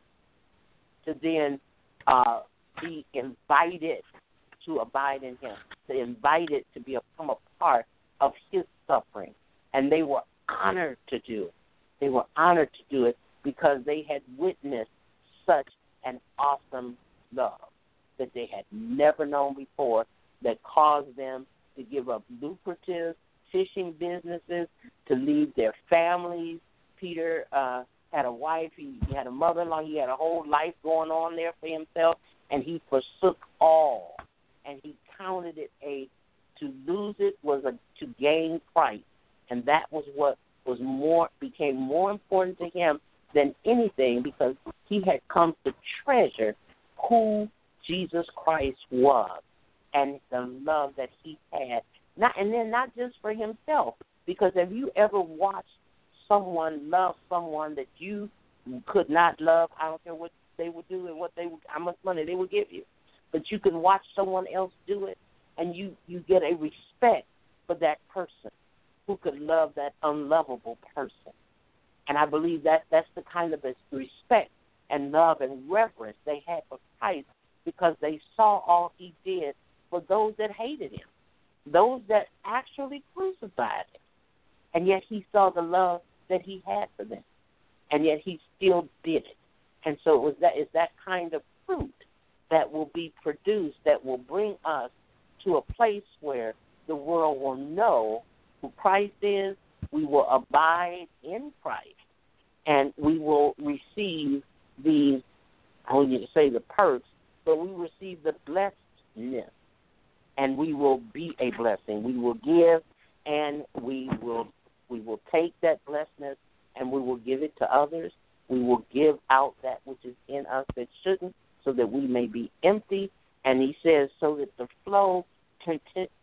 to then uh, be invited to abide in him, to invited to be a, become a part of his suffering. And they were honored to do it. They were honored to do it because they had witnessed such an awesome love that they had never known before, that caused them to give up lucrative fishing businesses, to leave their families. Peter uh, had a wife, he, he had a mother-in-law, he had a whole life going on there for himself, and he forsook all. And he counted it a, to lose it was a, to gain Christ. And that was what was more, became more important to him than anything, because he had come to treasure who Jesus Christ was and the love that he had. Not, and then not just for himself, because have you ever watched someone love someone that you could not love? I don't care what they would do and what they would, how much money they would give you. But you can watch someone else do it, and you, you get a respect for that person who could love that unlovable person. And I believe that that's the kind of respect and love and reverence they had for Christ, because they saw all he did for those that hated him, those that actually crucified him. And yet he saw the love that he had for them, and yet he still did it. And so it was that, it's that kind of fruit that will be produced that will bring us to a place where the world will know who Christ is, we will abide in Christ, and we will receive these, I don't need to say the perks, but we receive the blessedness, and we will be a blessing. We will give, and we will we will take that blessedness, and we will give it to others. We will give out that which is in us that shouldn't, so that we may be empty. And he says, so that the flow can,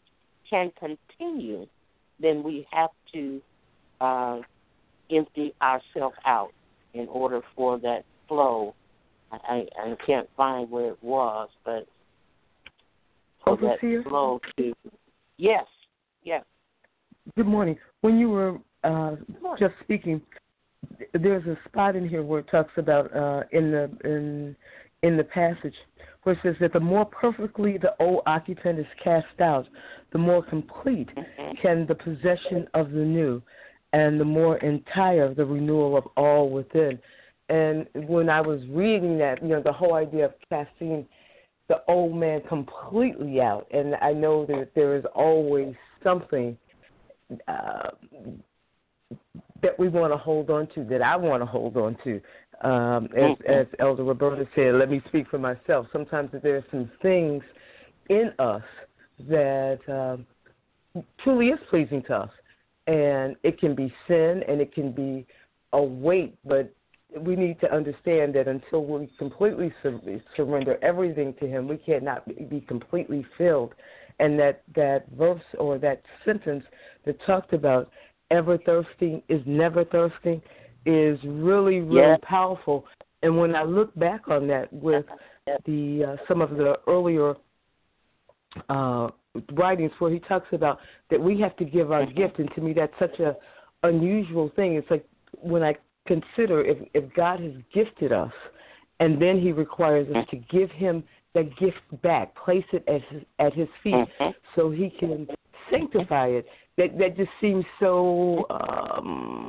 can continue, then we have to uh, empty ourselves out in order for that flow. I, I can't find where it was, but for that flow to, yes, yes. Good morning. When you were uh, just speaking, there's a spot in here where it talks about uh, in the in in the passage where it says that the more perfectly the old occupant is cast out, the more complete can the possession of the new, and the more entire the renewal of all within. And when I was reading that, you know, the whole idea of casting the old man completely out, and I know that there is always something uh, that we want to hold on to, that I want to hold on to. Um, as, as Elder Roberta said, let me speak for myself. Sometimes there are some things in us that um, truly is pleasing to us, and it can be sin and it can be a weight, but we need to understand that until we completely sur- surrender everything to him, we cannot be completely filled. And that, that verse or that sentence that talked about ever thirsting is never thirsting is really, really yeah. powerful. And when I look back on that with the uh, some of the earlier uh, writings where he talks about that we have to give our gift, and to me that's such a unusual thing. It's like when I consider if, if God has gifted us, and then he requires us to give him that gift back, place it at his, at his feet so he can sanctify it. That that just seems so um,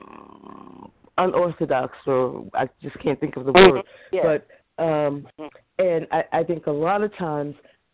unorthodox, or I just can't think of the word. Yeah. But um, and I, I think a lot of times,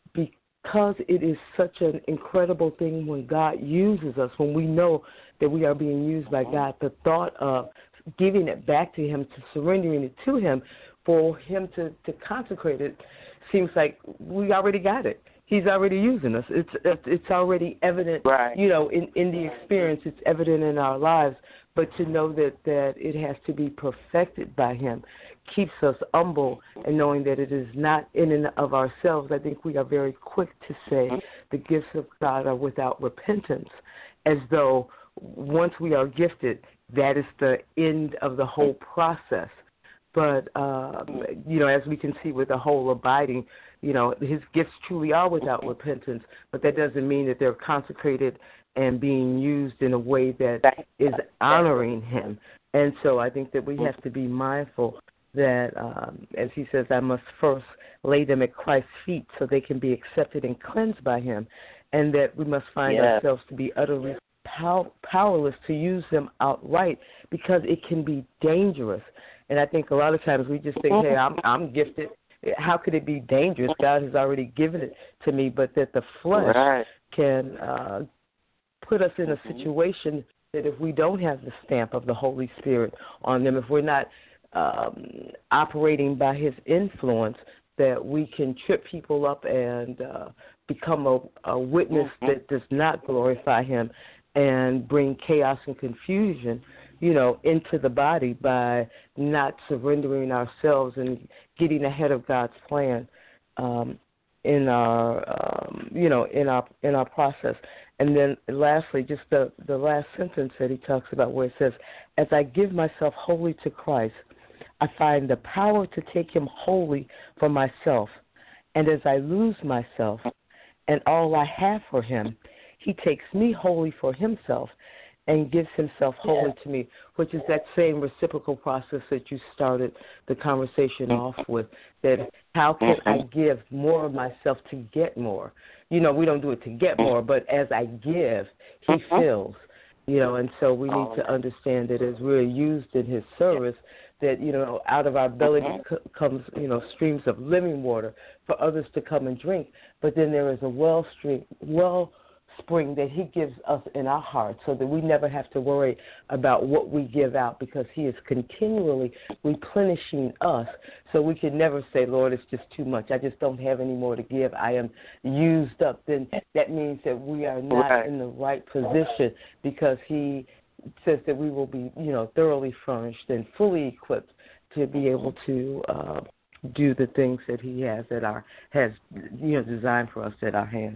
because it is such an incredible thing when God uses us, when we know that we are being used by God, the thought of giving it back to him, to surrendering it to him, for him to, to consecrate it, seems like we already got it. He's already using us. It's it's already evident, right. you know, in, in the experience. It's evident in our lives. But to know that, that it has to be perfected by him keeps us humble, and knowing that it is not in and of ourselves. I think we are very quick to say the gifts of God are without repentance, as though once we are gifted, that is the end of the whole process. But, uh, you know, as we can see with the whole abiding, you know, his gifts truly are without repentance, but that doesn't mean that they're consecrated and being used in a way that is honoring him. And so I think that we have to be mindful that, um, as he says, I must first lay them at Christ's feet so they can be accepted and cleansed by him, and that we must find yeah. ourselves to be utterly pow- powerless to use them outright, because it can be dangerous. And I think a lot of times we just think, hey, I'm, I'm gifted. How could it be dangerous? God has already given it to me, but that the flesh right. can uh, put us in a situation that if we don't have the stamp of the Holy Spirit on them, if we're not um, operating by his influence, that we can trip people up and uh, become a, a witness mm-hmm. that does not glorify him and bring chaos and confusion, you know, into the body by not surrendering ourselves and getting ahead of God's plan um, in our, um, you know, in our in our process. And then lastly, just the, the last sentence that he talks about where it says, as I give myself wholly to Christ, I find the power to take him wholly for myself. And as I lose myself and all I have for him, he takes me wholly for himself and gives himself wholly yeah. to me, which is that same reciprocal process that you started the conversation off with, that how can I give more of myself to get more? You know, we don't do it to get more, but as I give, he fills, you know, and so we need to understand that as we're used in his service, that, you know, out of our belly c- comes, you know, streams of living water for others to come and drink, but then there is a well stream, well spring that he gives us in our hearts, so that we never have to worry about what we give out, because he is continually replenishing us, so we can never say, Lord, it's just too much. I just don't have any more to give. I am used up. Then that means that we are not right. in the right position, because he says that we will be, you know, thoroughly furnished and fully equipped to be able to uh, do the things that he has at our has, you know, designed for us at our hand.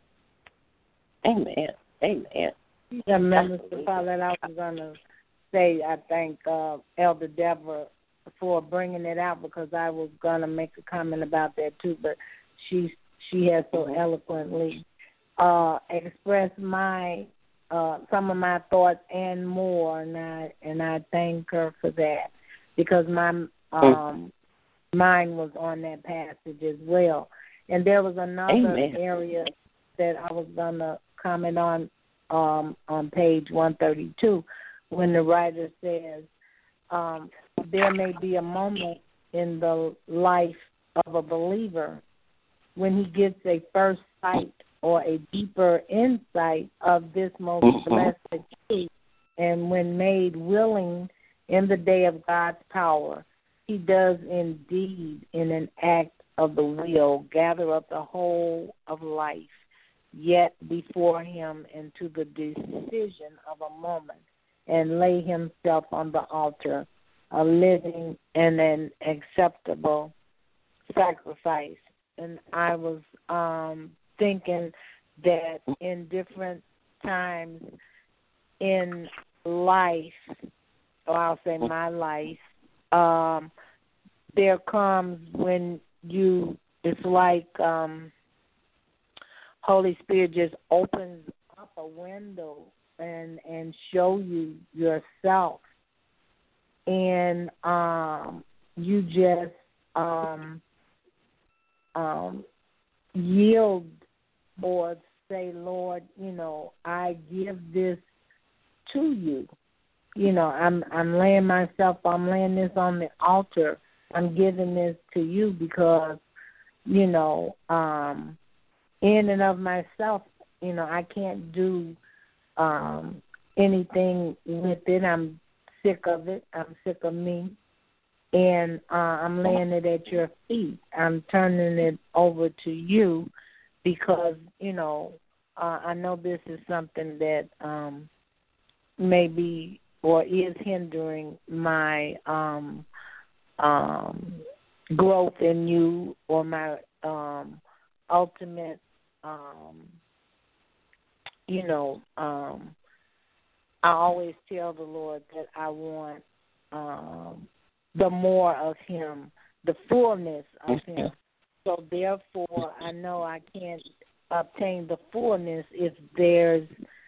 Amen. Amen. Yeah, Minister Paulette, I was going to say I thank uh, Elder Deborah for bringing it out, because I was going to make a comment about that too, but she she has so eloquently uh, expressed my uh, some of my thoughts and more, and I and I thank her for that, because my um, mind was on that passage as well. And there was another Amen. area that I was going to comment on um, on page one thirty-two, when the writer says, um, there may be a moment in the life of a believer when he gets a first sight or a deeper insight of this most blessed truth, and when made willing in the day of God's power, he does indeed, in an act of the will, gather up the whole of life yet before him into the decision of a moment, and lay himself on the altar, a living and an acceptable sacrifice. And I was um, thinking that in different times in life, or I'll say my life, um, there comes when you, it's like, um, Holy Spirit just opens up a window and and show you yourself, and um, you just um, um, yield or say, Lord, you know, I give this to you. You know, I'm I'm laying myself, I'm laying this on the altar. I'm giving this to you because, you know, um, in and of myself, you know, I can't do um, anything with it. I'm sick of it. I'm sick of me. And uh, I'm laying it at your feet. I'm turning it over to you because, you know, uh, I know this is something that um, may be or is hindering my um, um, growth in you or my um, ultimate, um, you know, um, I always tell the Lord that I want um, the more of Him, the fullness of Him. So therefore, I know I can't obtain the fullness if there's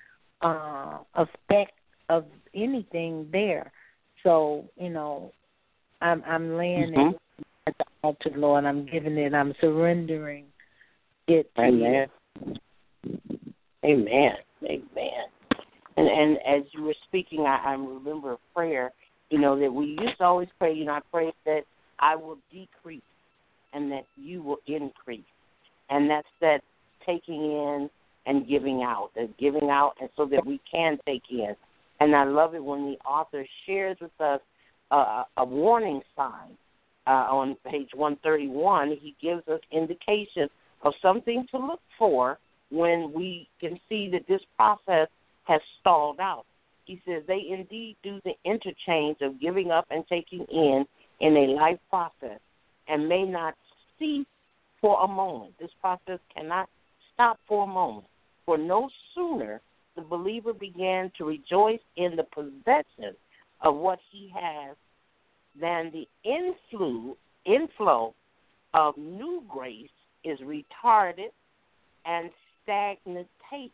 uh, a speck of anything there. So, you know, I'm, I'm laying mm-hmm. it at the altar, Lord. I'm giving it. I'm surrendering it to Amen. you. Amen. Amen. And and as you were speaking, I, I remember a prayer, you know, that we used to always pray. You know, I pray that I will decrease and that you will increase. And that's that taking in and giving out, that giving out and so that we can take in. And I love it when the author shares with us uh, a warning sign uh, on page one thirty-one. He gives us indication of something to look for when we can see that this process has stalled out. He says they indeed do the interchange of giving up and taking in in a life process and may not cease for a moment. This process cannot stop for a moment. For no sooner the believer began to rejoice in the possession of what he has than the inflow, inflow of new grace is retarded and stagnate,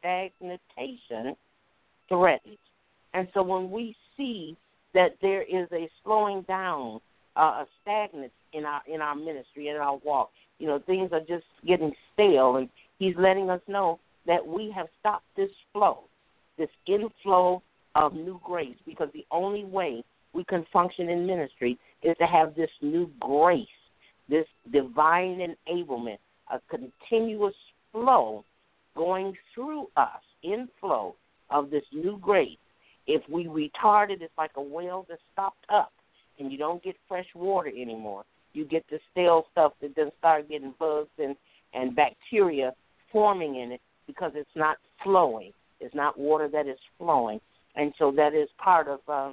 stagnation threatens. And so when we see that there is a slowing down, uh, a stagnance in our in our ministry, in our walk, you know, things are just getting stale, and he's letting us know that we have stopped this flow, this inflow of new grace, because the only way we can function in ministry is to have this new grace, this divine enablement, a continuous flow going through us, inflow of this new grace. If we retard it, it's like a well that's stopped up, and you don't get fresh water anymore. You get the stale stuff that then start getting bugs and, and bacteria forming in it because it's not flowing. It's not water that is flowing. And so that is part of, uh,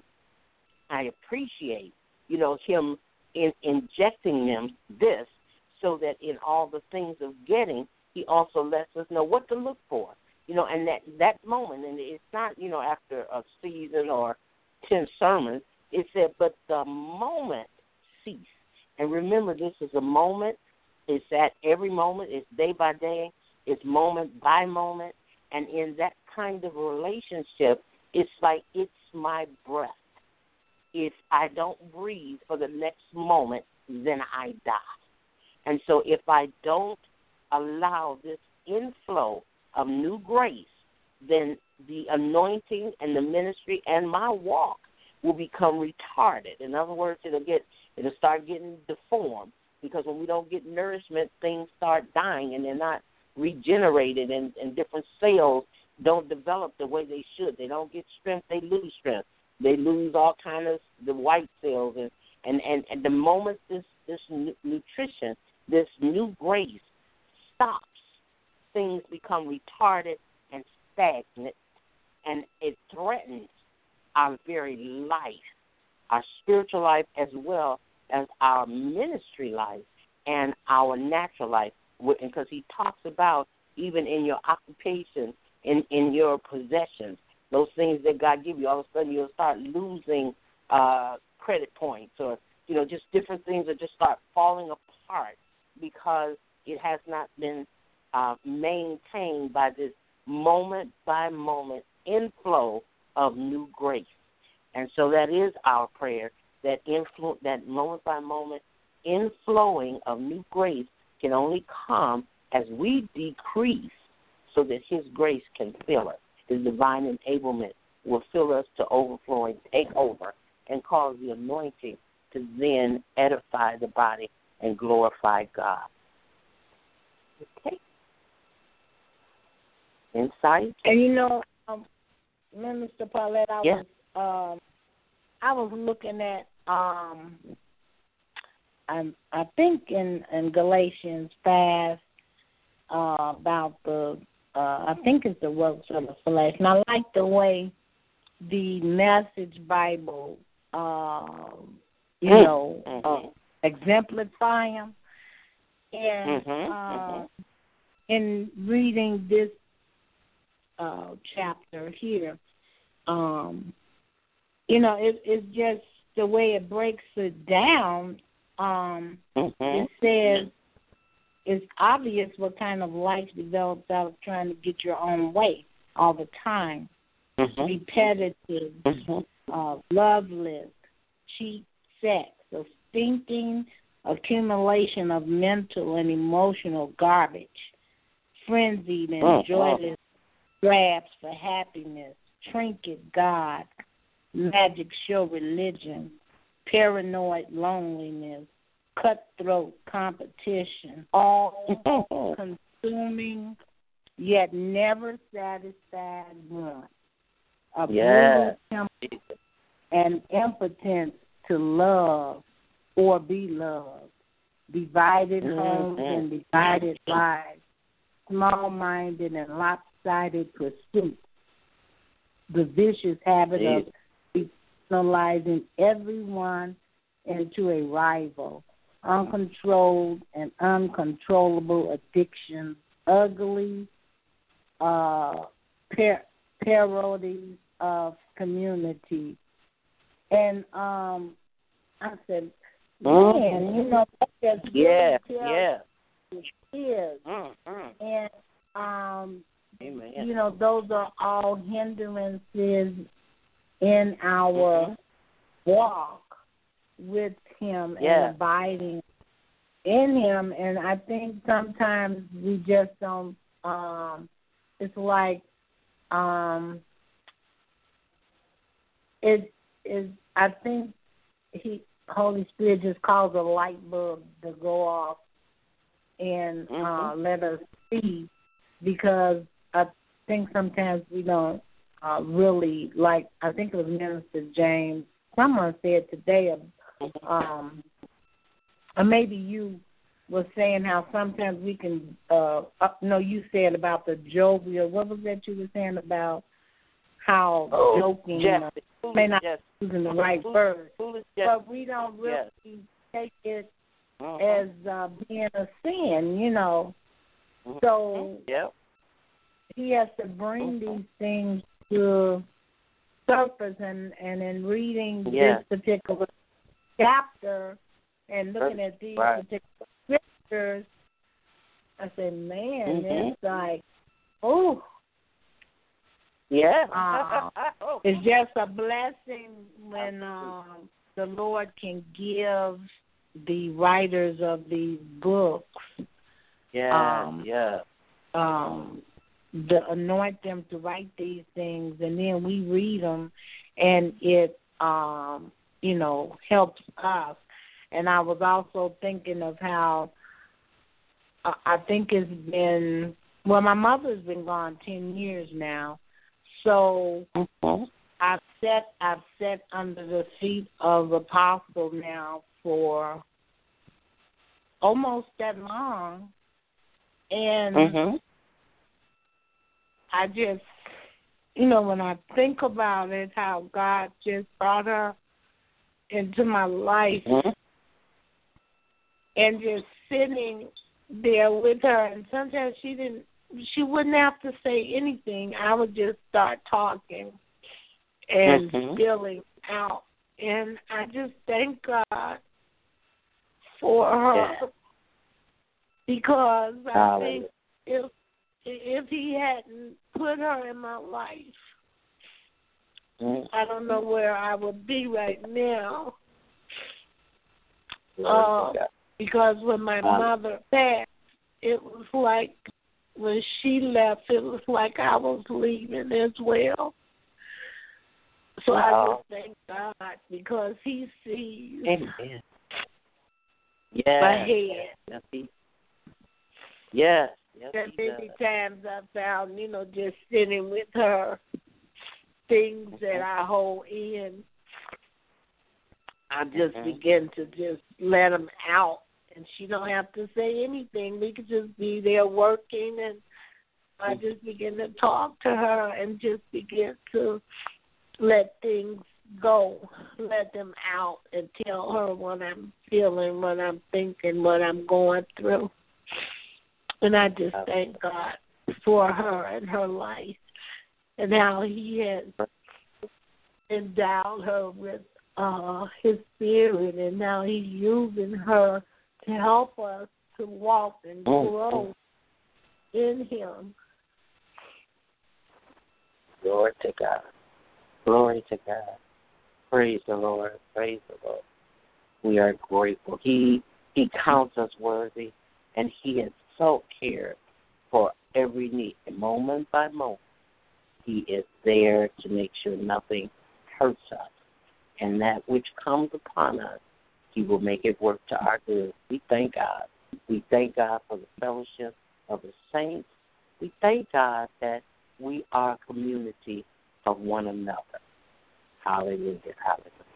I appreciate, you know, him in injecting them this so that in all the things of getting, he also lets us know what to look for. You know, and that, that moment, and it's not, you know, after a season or ten sermons, it said, but the moment cease. And remember, this is a moment. It's at every moment. It's day by day. It's moment by moment. And in that kind of relationship, it's like it's my breath. If I don't breathe for the next moment, then I die. And so if I don't allow this inflow of new grace, then the anointing and the ministry and my walk will become retarded. In other words, it'll get it'll start getting deformed, because when we don't get nourishment, things start dying and they're not regenerated, and, and different cells don't develop the way they should. They don't get strength, they lose strength. They lose all kind of the white cells, and, and, and, and the moment this, this nutrition, this new grace stops, things become retarded and stagnant, and it threatens our very life, our spiritual life as well as our ministry life and our natural life. Because he talks about even in your occupation, in, in your possessions, those things that God give you, all of a sudden you'll start losing uh, credit points, or, you know, just different things that just start falling apart because it has not been uh, maintained by this moment-by-moment inflow of new grace. And so that is our prayer, that influ- that moment-by-moment inflowing of new grace can only come as we decrease so that his grace can fill us. His divine enablement will fill us to overflow and take over and cause the anointing to then edify the body and glorify God. Okay. Insight? And you know, um, Minister Paulette, I yes. was um, I was looking at um, I, I think in, in Galatians five uh, about the uh, I think it's the works of the flesh, and I like the way the Message Bible, uh, you mm-hmm. know, uh, exemplify them. And mm-hmm. uh, in reading this uh, chapter here, um, you know, it, it's just the way it breaks it down. Um, mm-hmm. It says it's obvious what kind of life develops out of trying to get your own way all the time. Mm-hmm. Repetitive, mm-hmm. uh, loveless, cheap sex, a stinking accumulation of mental and emotional garbage, frenzied and oh, joyless grabs for happiness, trinket God, magic show religion, paranoid loneliness, cutthroat competition, all consuming yet never satisfied want, a yes. brutal temper and impotence to love or be loved, divided mm-hmm. homes and divided lives, small-minded and lopsided pursuits, the vicious habit yes. of personalizing everyone into a rival, uncontrolled and uncontrollable addictions, ugly uh, par- parodies of community. And um, I said, man, you know, that just really yeah, tells yeah. it is. Mm-hmm. And, um, Amen. you know, those are all hindrances in our mm-hmm. walk with him yeah. and abiding in him. And I think sometimes we just don't, um, it's like, um, it is, I think he, Holy Spirit just calls a light bulb to go off and mm-hmm. uh, let us see, because I think sometimes we don't uh, really, like, I think it was Minister James, someone said today, um, or maybe you were saying how sometimes we can, uh, uh, no, you said about the jovial, what was that you were saying about how oh, joking, Jesse, uh, may not Jesse. using the right word, Foolish, but we don't really yes. take it uh-huh. as uh, being a sin, you know. Mm-hmm. So yep. he has to bring mm-hmm. these things to surface, and, and in reading yes. this particular chapter and looking at these right. particular scriptures, I said, man, mm-hmm. it's like, oh. Yeah. Uh, it's just a blessing when um, the Lord can give the writers of these books yeah, um, yeah. um, the, anoint them to write these things, and then we read them, and it, um, you know, helps us. And I was also thinking of how uh, I think it's been, well, my mother's been gone ten years now. So mm-hmm. I've sat I've sat under the feet of Apostle now for almost that long, and mm-hmm. I just, you know, when I think about it, how God just brought her into my life, mm-hmm. and just sitting there with her, and sometimes she didn't. She wouldn't have to say anything. I would just start talking and mm-hmm. spilling out. And I just thank God for her, yeah. because I um, think if if he hadn't put her in my life, mm. I don't know where I would be right now. Uh, because when my um, mother passed, it was like when she left, it was like I was leaving as well. So wow. I just thank God because He sees Amen. Yes. my head. Yes. He, yes. yes there he many does. times I found, you know, just sitting with her, things mm-hmm. that I hold in, I just mm-hmm. begin to just let them out, and she don't have to say anything. We could just be there working, and I just begin to talk to her and just begin to let things go, let them out, and tell her what I'm feeling, what I'm thinking, what I'm going through. And I just thank God for her and her life and how He has endowed her with uh, His Spirit, and now He's using her to help us to walk and grow in Him. Glory to God. Glory to God. Praise the Lord. Praise the Lord. We are grateful. He He counts us worthy, and He has so cared for every need. Moment by moment, He is there to make sure nothing hurts us. And that which comes upon us, He will make it work to our good. We thank God. We thank God for the fellowship of the saints. We thank God that we are a community of one another. Hallelujah, hallelujah.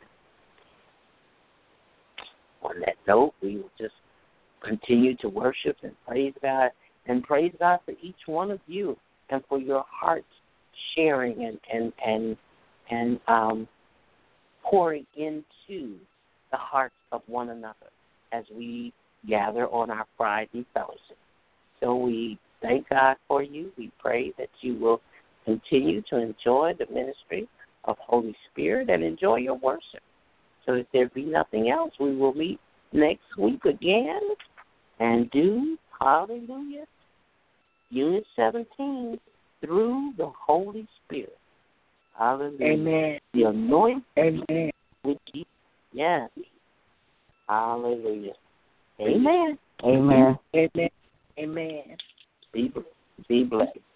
On that note, we will just continue to worship and praise God, and praise God for each one of you and for your hearts sharing and and and, and um, pouring into the hearts of one another as we gather on our Friday fellowship. So we thank God for you. We pray that you will continue to enjoy the ministry of Holy Spirit and enjoy your worship. So if there be nothing else, we will meet next week again and do, hallelujah, Unit seventeen, through the Holy Spirit. Hallelujah. Amen. The anointing. Amen. With Jesus. Yes. Hallelujah. Amen. Amen. Amen. Amen. Be, be blessed.